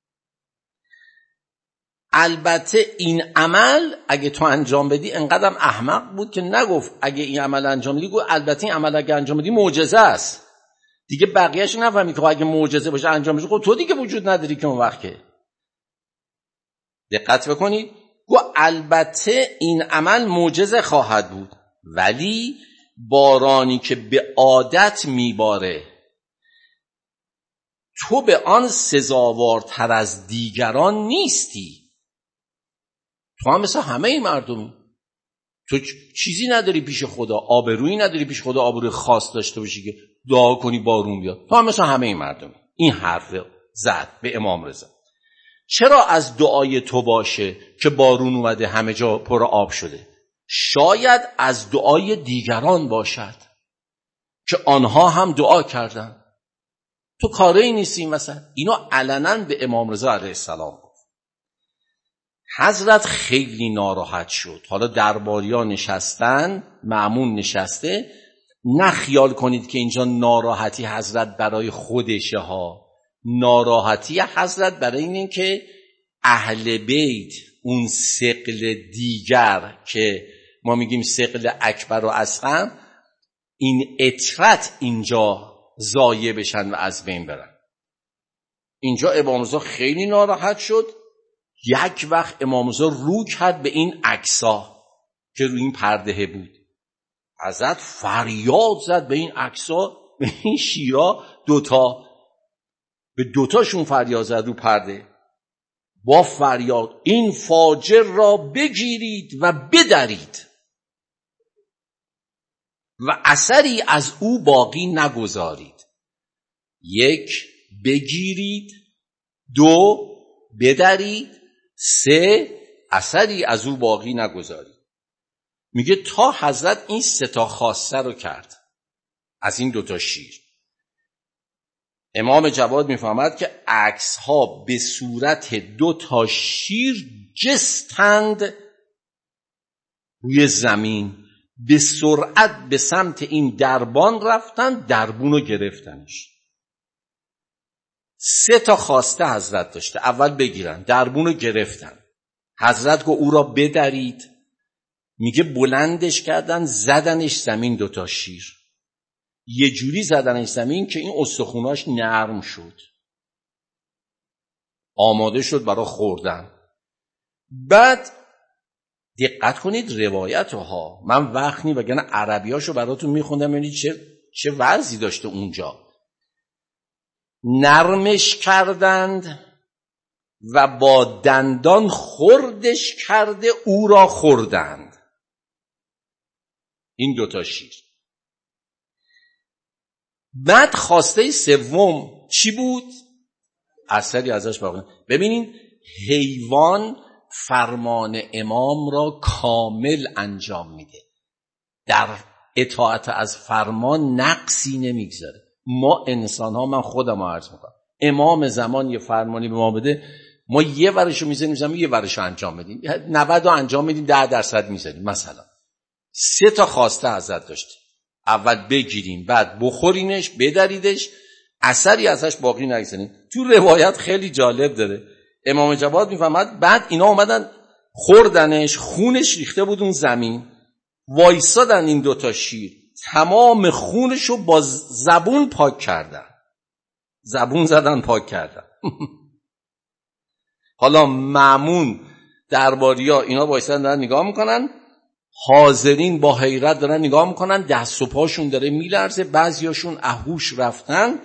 البته این عمل اگه تو انجام بدی، انقدرم احمق بود که نگفت اگه این عمل انجام بدی، گفت البته این عمل اگه انجام بدی معجزه است. دیگه بقیه‌اش نفهمی که اگه معجزه باشه انجام بشه، خب تو دیگه وجود نداری که اون وقت. که دقت بکنید. گفت البته این عمل معجزه خواهد بود، ولی بارانی که به عادت میباره تو به آن سزاوارتر از دیگران نیستی. تو هم مثل همه این مردمی. تو چیزی نداری پیش خدا، آبرویی نداری پیش خدا، آبروی خاص داشته باشی که دعا کنی بارون بیاد. تو هم مثل همه این مردم. این حرف زد به امام رضا. چرا از دعای تو باشه که بارون اومده همه جا پر آب شده؟ شاید از دعای دیگران باشد که آنها هم دعا کردن. تو کاری نیستی مثلا. اینا علنا به امام رضا علیه السلام گفت. حضرت خیلی ناراحت شد. حالا درباریا نشستن، مأمون نشسته. نه خیال کنید که اینجا ناراحتی حضرت برای خودشه ها. ناراحتی حضرت برای اینه که اهل بیت، اون ثقل دیگر که ما میگیم ثقل اکبر و اصغر، این اطرت اینجا ضایع بشن و از بین برن. اینجا امام رضا خیلی ناراحت شد. یک وقت امام رضا رو کرد به این عکسا که روی این پرده بود. حضرت فریاد زد به این عکسا، به این شیرا دوتا، به دوتاشون فریاد زد رو پرده با فریاد: این فاجر را بگیرید و بدرید و اثری از او باقی نگذارید. یک، بگیرید. دو، بدرید. سه، اثری از او باقی نگذارید. میگه تا حضرت این سه تا خواسته رو کرد از این دوتا شیر. امام جواد میفهمد که عکس ها به صورت دوتا شیر جستند روی زمین، به سرعت به سمت این دربان رفتن، دربون رو گرفتنش. سه تا خواسته حضرت داشته. اول بگیرن، دربون رو گرفتن. حضرت گفت او را بدرید. میگه بلندش کردن، زدنش زمین دوتا شیر. یه جوری زدنش زمین که این استخوناش نرم شد، آماده شد برای خوردن. بعد دقت کنید روایت ها، من وقت نی وگرنه عربیاشو براتون میخوندم ببینید چه وضعی داشته اونجا. نرمش کردند و با دندان خردش کرده او را خوردند. این دوتا شیر. بعد خواسته سوم چی بود؟ اثری ازش باقی. ببینین حیوان فرمان امام را کامل انجام میده، در اطاعت از فرمان نقصی نمیگذاره. ما انسان ها، من خودم عرض میکنم، امام زمان یه فرمانی به ما بده، ما یه ورشو میزنیم یه ورشو انجام بدیم، 90 رو انجام بدیم، 10% میزنیم. مثلا 3 تا خواسته حضرت داشته: اول بگیریم، بعد بخورینش، بدریدش، اثری ازش باقی نگذاریم. تو روایت خیلی جالب داره، امام جواد میفهمد بعد اینا اومدن خوردنش، خونش ریخته بود اون زمین، وایسادن این دوتا شیر، تمام خونشو با زبون پاک کردن، زبون زدن پاک کردن. حالا مأمون، درباریا، اینا وایسادن دارن نگاه میکنن، حاضرین با حیرت دارن نگاه میکنن، دست و پاشون داره میلرزه، بعضیاشون اهوش رفتن.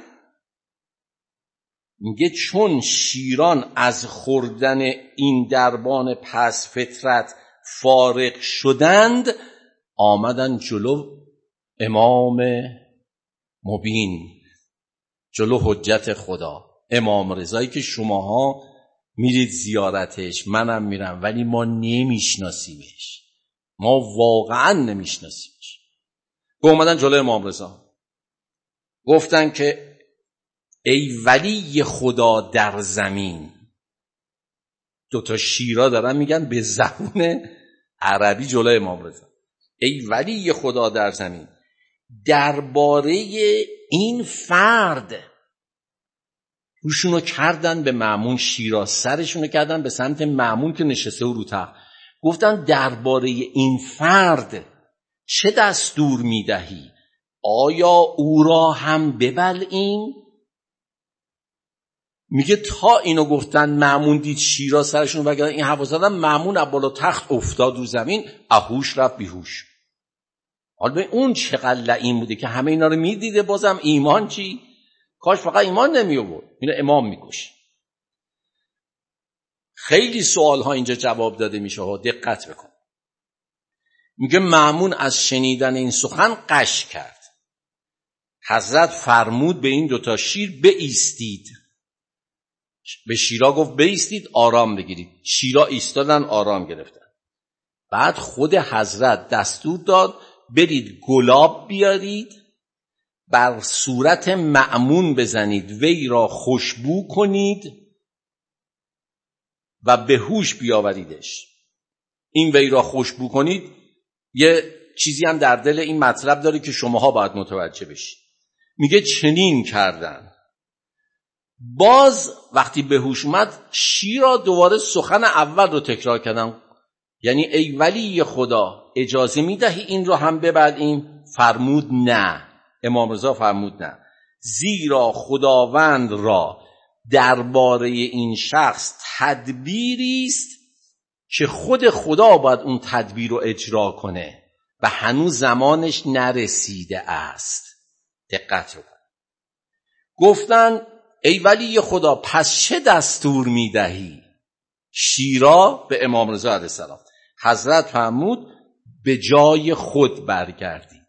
میگه چون شیران از خوردن این دربان پس فطرت فارغ شدند، آمدن جلو امام مبین، جلو حجت خدا، امام رضایی که شماها میرید زیارتش، منم میرم، ولی ما نمیشناسیمش، ما واقعا نمیشناسیمش. اومدن جلو امام رضا، گفتن که ای ولی خدا در زمین. دوتا شیرا دارن میگن به زبون عربی جلو امام رضا: ای ولی خدا در زمین، درباره این فرد روشونو کردن به مأمون، شیرا سرشونو کردن به سمت مأمون که نشسته رو تخت. گفتن درباره این فرد چه دستور میدهی؟ آیا او را هم ببلعیم؟ میگه تا اینو گفتن، مأمون دید شیرا سرشون بگردن، این حواس دادن، مأمون از بالا تخت افتاد رو زمین، اهوش رفت بیهوش. حالا به اون چقدر لعین بوده که همه اینا رو میدیده، بازم ایمان چی؟ کاش فقط ایمان نمی آورد، اینو امام میکشه. خیلی سوال ها اینجا جواب داده میشه ها، دقت بکن. میگه مأمون از شنیدن این سخن غش کرد. حضرت فرمود به این دوتا شیر بایستید. به شیرا گفت بایستید آرام بگیرید. شیرا ایستادن آرام گرفتن. بعد خود حضرت دستور داد برید گلاب بیارید، بر صورت مأمون بزنید، وی را خوشبو کنید و به هوش بیاوریدش. این وی را خوشبو کنید یه چیزی هم در دل این مطلب داره که شماها باید متوجه بشید. میگه چنین کردن. باز وقتی به هوش اومد شیرا دوباره سخن اول رو تکرار کردن، یعنی ای ولی خدا اجازه میدهی این رو هم ببریم؟ فرمود نه. امام رضا فرمود نه، زیرا خداوند را درباره این شخص تدبیری است که خود خدا باید اون تدبیر رو اجرا کنه و هنوز زمانش نرسیده است. دقت رو کن. گفتن ای ولی خدا پس چه دستور میدهی؟ شیرا به امام رضا علیه السلام. حضرت فرمود به جای خود برگردید.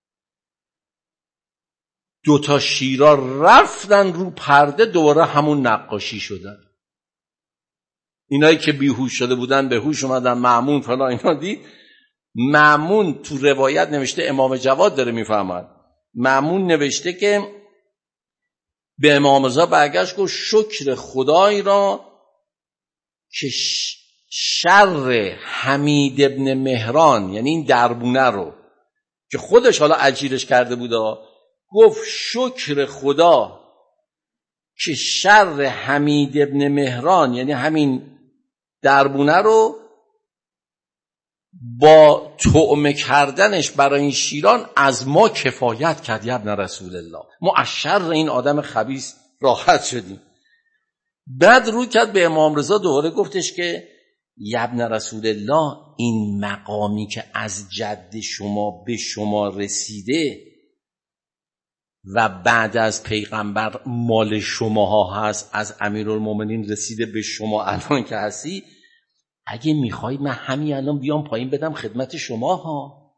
دوتا شیرا رفتن رو پرده، دوباره همون نقاشی شدن. اینایی که بیهوش شده بودن به هوش اومدن، مأمون فلان اینا دید. مأمون تو روایت نوشته، امام جواد داره میفهمد، مأمون نوشته که به امام رضا برگشت گفت شکر خدای را که شر حمید ابن مهران، یعنی این دربونه رو که خودش حالا اجیرش کرده بود، گفت شکر خدا که شر حمید ابن مهران، یعنی همین دربونه رو با طعمه کردنش برای این شیران از ما کفایت کرد. یا ابن رسول الله، ما از شر این آدم خبیث راحت شدیم. بعد رو کرد به امام رضا، دوباره گفتش که یا ابن رسول الله، این مقامی که از جد شما به شما رسیده و بعد از پیغمبر مال شماها هست، از امیرالمومنین رسیده به شما الان که هستی، اگه میخوای من همین الان بیام پایین بدم خدمت شما ها.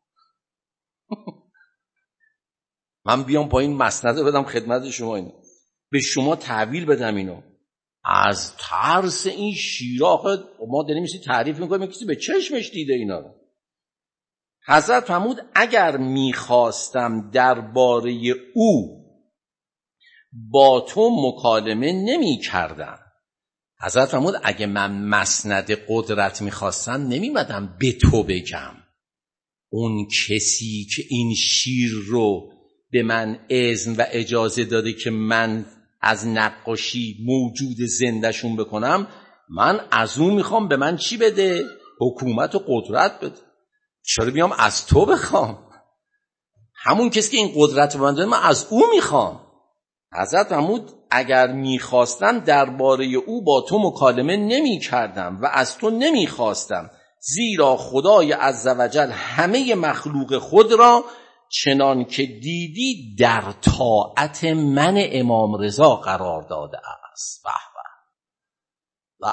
من بیام پایین مسنده بدم خدمت شما، اینو به شما تحویل بدم. اینو از ترس این شیراخ ما داریم میشه تعریف میکنیم، کسی به چشمش دیده اینا رو. حضرت فرمود اگر میخواستم درباره او با تو مکالمه نمی کردم. حضرت فرمود اگه من مسند قدرت میخواستم نمیمدم به تو بگم. اون کسی که این شیر رو به من اذن و اجازه داده که من از نقاشی موجود زندهشون بکنم، من از اون میخوام به من چی بده؟ حکومت و قدرت بده. چرا بیام از تو بخوام؟ همون کسی که این قدرت رو من داده، من از او میخوام. حضرت فرمود اگر میخواستم درباره او با تو مکالمه نمی کردم و از تو نمی خواستم، زیرا خدای عزوجل همه مخلوق خود را چنان که دیدی در طاعت من امام رضا قرار داده است. به به.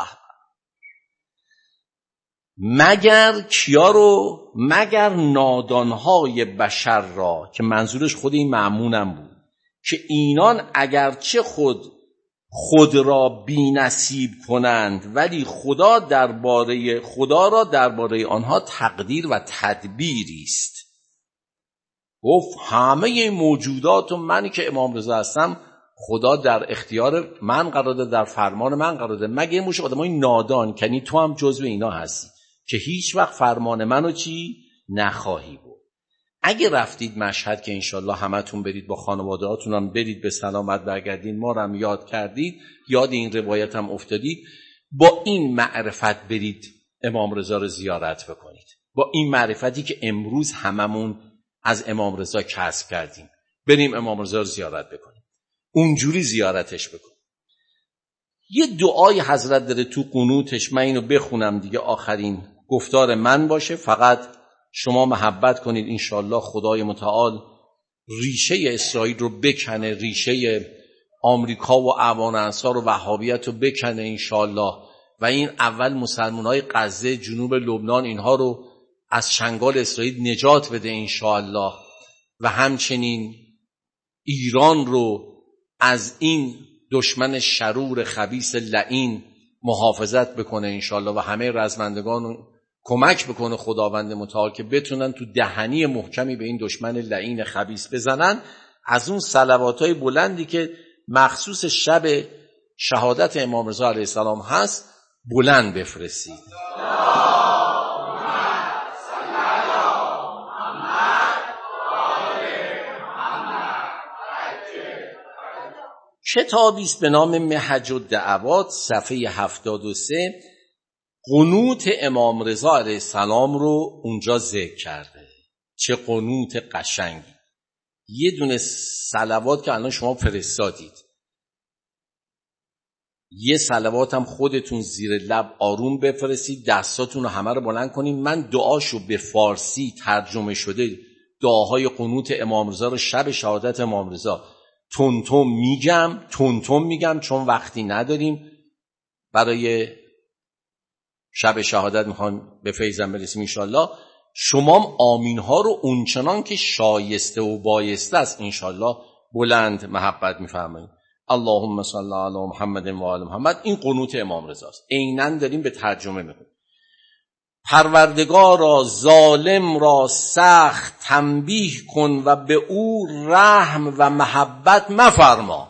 مگر کیا رو؟ مگر نادانهای بشر را، که منظورش خود این مأمونم بود، که اینان اگرچه خود را بی نصیب کنند، ولی خدا را درباره آنها تقدیر و تدبیری است. گفت همه موجودات و منی که امام رضا هستم، خدا در اختیار من قرار داده، در فرمان من قرار داده. مگه این آدمای نادان، کنی تو هم جزو اینا هستی که هیچ وقت فرمان منو چی نخواهی بود. اگه رفتید مشهد که انشالله همتون برید با خانواده هاتون هم برید به سلامت برگردین، ما رو هم یاد کردید، یاد این روایت هم افتادید، با این معرفت برید امام رضا رو زیارت بکنید، با این معرفتی که امروز هممون از امام رضا کسب کردیم. بریم امام رضا رو زیارت بکنیم، اونجوری زیارتش بکنیم. یه دعای حضرت داره تو قنوتش، من اینو بخونم دیگه، آخرین گفتار من باشه. فقط شما محبت کنید، انشالله خدای متعال ریشه اسرائیل رو بکنه، ریشه آمریکا و اعوان انصار و وهابیت رو بکنه انشالله، و این اول مسلمانای غزه، جنوب لبنان، اینها رو از چنگال اسرائیل نجات بده انشاءالله و همچنین ایران رو از این دشمن شرور خبیث لعین محافظت بکنه انشاءالله و همه رزمندگان رو کمک بکنه خداوند متعال که بتونن تو دهنی محکمی به این دشمن لعین خبیث بزنن. از اون صلواتای بلندی که مخصوص شب شهادت امام رضا علیه السلام هست بلند بفرستید. کتابی است به نام محج الدعوات صفحه 73 قنوت امام رضا علیه السلام رو اونجا ذکر کرده. چه قنوت قشنگی. یه دونه صلوات که الان شما فرستادید، یه صلوات هم خودتون زیر لب آروم بفرستید، دستاتون رو همه رو بلند کنید. من دعاشو به فارسی ترجمه شده دعاهای قنوت امام رضا رو شب شهادت امام رضا تونتون میگم چون وقتی نداریم. برای شب شهادت میخوام به فیضم برسیم انشالله. شما آمین ها رو اونچنان که شایسته و بایسته است انشالله بلند محبت میفرمایید. اللهم صل علی محمد و آل محمد. این قنوت امام رضا است. عیناً داریم به ترجمه میکنیم. پروردگارا ظالم را سخت تنبیه کن و به او رحم و محبت مفرما.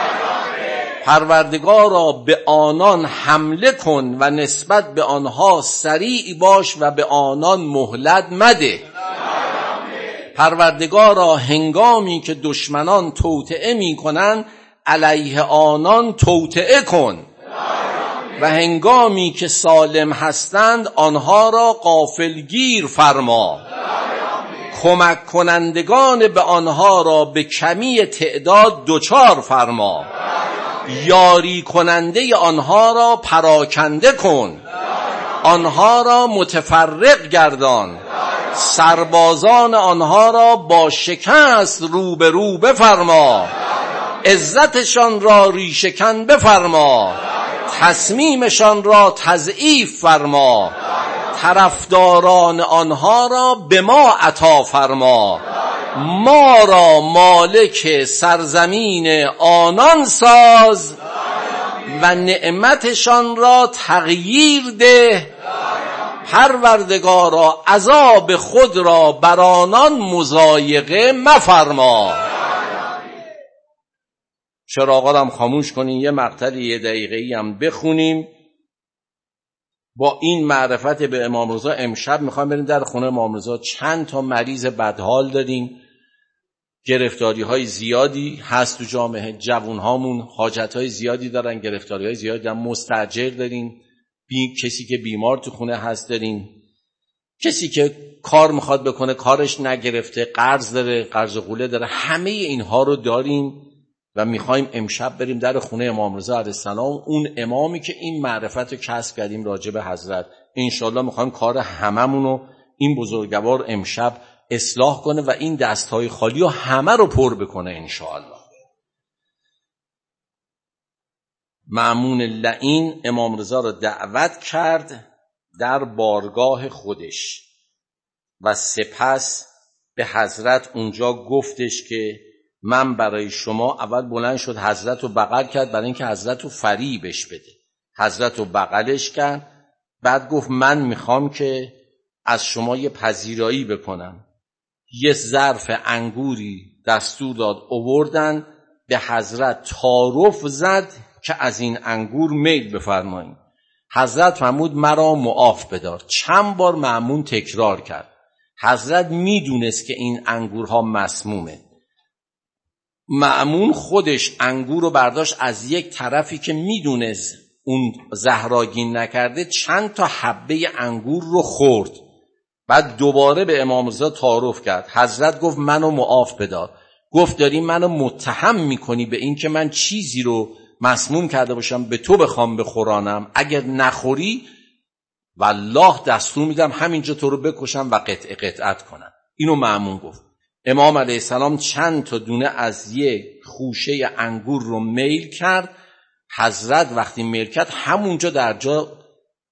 پروردگارا به آنان حمله کن و نسبت به آنها سریع باش و به آنان مهلت مده. پروردگارا هنگامی که دشمنان توطئه می کنند علیه آنان توطئه کن و هنگامی که سالم هستند آنها را غافلگیر فرما. کمک کنندگان به آنها را به کمی تعداد دوچار فرما. یاری کننده آنها را پراکنده کن. آنها را متفرق گردان. سربازان آنها را با شکست روبرو بفرما. عزتشان را ریشه‌کن بفرما. تصمیمشان را تضعیف فرما. طرفداران آنها را به ما عطا فرما. ما را مالک سرزمین آنان ساز و نعمتشان را تغییر ده. پروردگارا عذاب خود را بر آنان مضایقه مفرما. چراغا هم خاموش کنین، یه مقطع 1 دقیقه‌ای هم بخونیم. با این معرفت به امام رضا امشب میخوایم بریم در خونه امام رضا. چند تا مریض بدحال داریم، گرفتاری های زیادی هست تو جامعه، جوون هامون حاجت های زیادی دارن، گرفتاری های زیادی دارن، مستاجر دارین، کسی که بیمار تو خونه هست دارین، کسی که کار میخواد بکنه کارش نگرفته، قرض داره، قرض و قوله داره. همه اینها رو داریم و میخوایم امشب بریم در خونه امام رضا علیه السلام، اون امامی که این معرفت رو کسب کردیم راجع به حضرت. انشالله میخوایم کار هممونو این بزرگوار امشب اصلاح کنه و این دستهای خالی رو همه رو پر بکنه انشاءالله. مأمون لعین امام رضا رو دعوت کرد در بارگاه خودش و سپس به حضرت اونجا گفتش که من برای شما، اول بلند شد حضرت رو بغل کرد برای اینکه حضرت رو فریبش بده. حضرت رو بغلش کرد، بعد گفت من میخوام که از شما یه پذیرایی بکنم. یه ظرف انگوری دستور داد، آوردن به حضرت تعارف زد که از این انگور میل بفرمایید. حضرت فرمود مرا معاف بدار. چند بار مأمون تکرار کرد. حضرت میدونست که این انگورها مسمومه. مأمون خودش انگور رو برداشت، از یک طرفی که میدونست اون زهراگین نکرده چند تا حبه انگور رو خورد. بعد دوباره به امام رضا تعارف کرد. حضرت گفت منو معاف بدار. گفت داری منو متهم میکنی به این که من چیزی رو مسموم کرده باشم به تو بخوام بخورانم؟ اگر نخوری والله دستور میدم همینجا تو رو بکشم و قطعت کنم. اینو مأمون گفت. امام علیه السلام چند تا دونه از یک خوشه انگور رو میل کرد. حضرت وقتی میل کرد همونجا در جا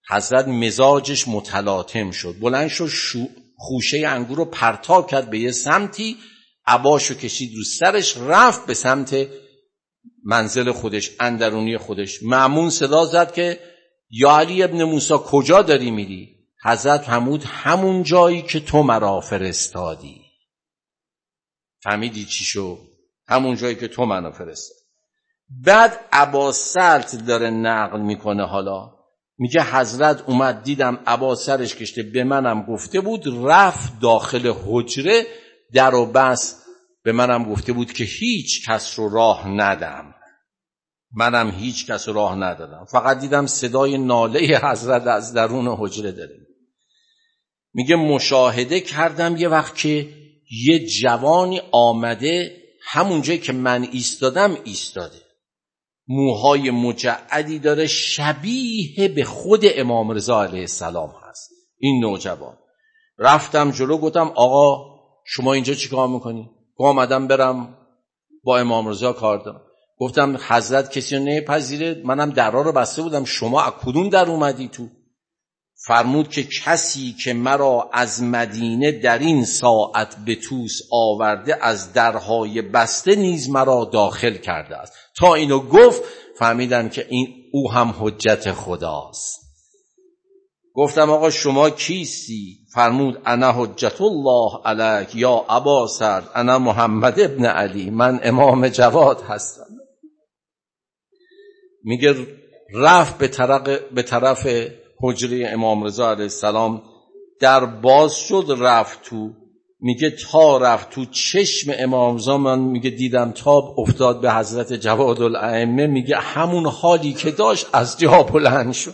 حضرت مزاجش متلاطم شد، بلند شد خوشه انگور رو پرتاب کرد به یه سمتی، عباشو کشید رو سرش، رفت به سمت منزل خودش، اندرونی خودش. مأمون صدا زد که یا علی ابن موسی کجا داری میری؟ حضرت فرمود همون جایی که تو مرا فرستادی. فهمیدی چی شو؟ همون جایی که تو منو فرستادی. بعد ابا سلط داره نقل میکنه، حالا میگه حضرت اومد دیدم ابا سرش کشته، به منم گفته بود، رفت داخل حجره، در و بس، به منم گفته بود که هیچ کس رو راه ندم. منم هیچ کس رو راه ندادم، فقط دیدم صدای ناله حضرت از درون حجره داره. میگه مشاهده کردم یه وقت که یه جوانی آمده همون جایی که من ایستادم ایستاده، موهای مجعدی داره، شبیه به خود امام رضا علیه السلام هست این نوجوان. رفتم جلو، گفتم آقا شما اینجا چیکار میکنی؟ آمدم برم با امام رضا کار دارم. گفتم حضرت کسی رو نمیپذیره، منم درها رو بسته بودم، شما از کدوم در اومدی تو؟ فرمود که کسی که مرا از مدینه در این ساعت به طوس آورده، از درهای بسته نیز مرا داخل کرده است. تا اینو گفت فهمیدم که او هم حجت خداست. گفتم آقا شما کیستی؟ فرمود انا حجت الله علیک یا ابا سرد، انا محمد ابن علی، من امام جواد هستم. میگه رفت به طرف حجره امام رضا علیه السلام، در باز شد، رفت تو. میگه تا رفت تو چشم امام رضا من میگه دیدم تاب افتاد به حضرت جواد الائمه. میگه همون حالی که داشت از جا بلند شد.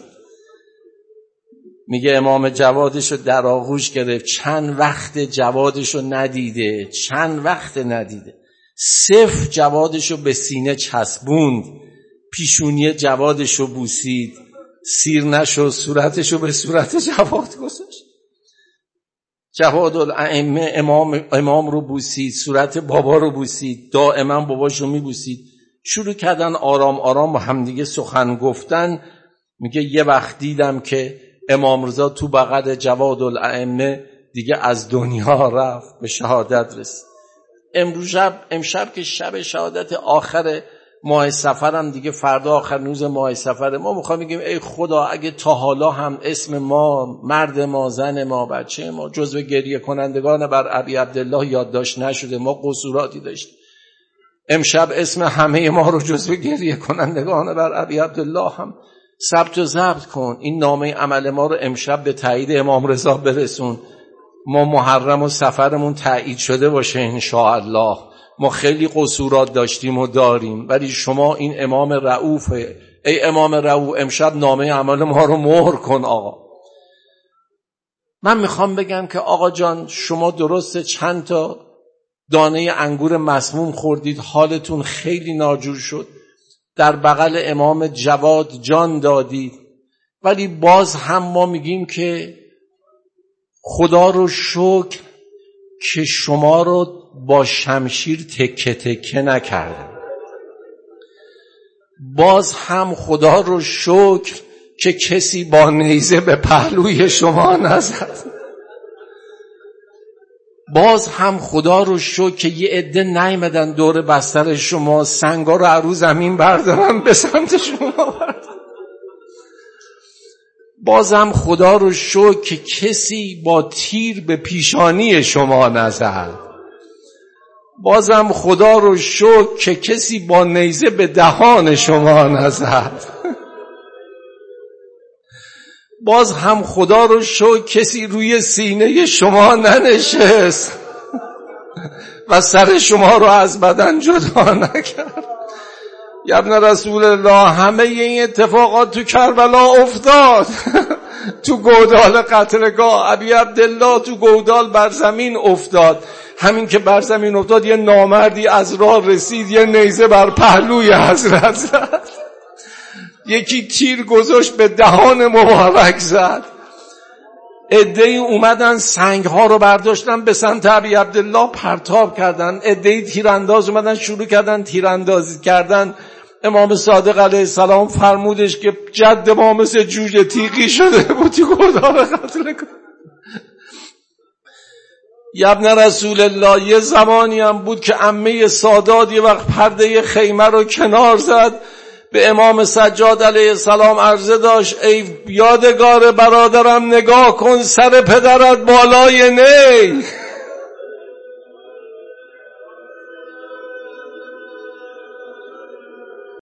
میگه امام جوادشو در آغوش گرفت، چند وقت جوادشو ندیده، چند وقت ندیده، صف جوادشو به سینه چسبوند، پیشونی جوادشو بوسید، سیر نشد، صورتشو به صورت جواد گذاشت. جواد الائمه امام رو بوسید، صورت بابا رو بوسید، دائما باباشو میبوسید. شروع کردن آرام آرام با همدیگه سخن گفتن. میگه یه وقت دیدم که امام رضا تو بغل جواد الائمه دیگه از دنیا رفت، به شهادت رسید. امشب که شب شهادت آخر ماه سفرم دیگه، فردا آخر روز ماه سفر ما، میخوام بگیم ای خدا اگه تا حالا هم اسم ما، مرد ما، زن ما، بچه ما جزو گریه کنندگان بر ابی عبدالله یادداشت نشده، ما قصوراتی داشتیم، امشب اسم همه ما رو جزو گریه کنندگان بر ابی عبدالله هم ثبت و ضبط کن. این نامه عمل ما رو امشب به تایید امام رضا برسون، ما محرم و سفرمون تایید شده باشه انشاءالله. ما خیلی قصورات داشتیم و داریم، ولی شما این امام رؤوفه. ای امام رؤوف امشب نامه عمل ما رو مهر کن آقا. من میخوام بگم که آقا جان شما درسته چند تا دانه انگور مسموم خوردید، حالتون خیلی ناجور شد، در بغل امام جواد جان دادید، ولی باز هم ما میگیم که خدا رو شکر که شما رو با شمشیر تکه تکه نکردم. باز هم خدا رو شکر که کسی با نیزه به پهلوی شما نزد. باز هم خدا رو شکر که یه عده نیامدن دور بستر شما سنگا رو از رو زمین بردارن به سمت شما بردارن. باز هم خدا رو شکر که کسی با تیر به پیشانی شما نزد. بازم خدا رو شکر که کسی با نیزه به دهان شما نزد. باز هم خدا رو شکر کسی روی سینه شما ننشست و سر شما رو از بدن جدا نکرد. یا ابن رسول الله همه این اتفاقات تو کربلا افتاد. تو گودال قتلگاه ابی عبدالله تو گودال بر زمین افتاد. همین که بر زمین افتاد یه نامردی از راه رسید، یه نیزه بر پهلوی حضرت زد، یکی تیر گذاشت به دهان مبارک زد. عده‌ای اومدن سنگ‌ها رو برداشتن به سمت ابی عبدالله پرتاب کردن. عده‌ای تیرانداز اومدن شروع کردن تیراندازی کردن. امام صادق علیه السلام فرمودش که جد ما مثل جوجه تیغی شده بودی خدا قتل کن. ابن رسول الله، یه زمانی هم بود که عمه سادات یه وقت پرده خیمه رو کنار زد، به امام سجاد علیه السلام عرضه داشت ای یادگار برادرم نگاه کن سر پدرت بالای نی.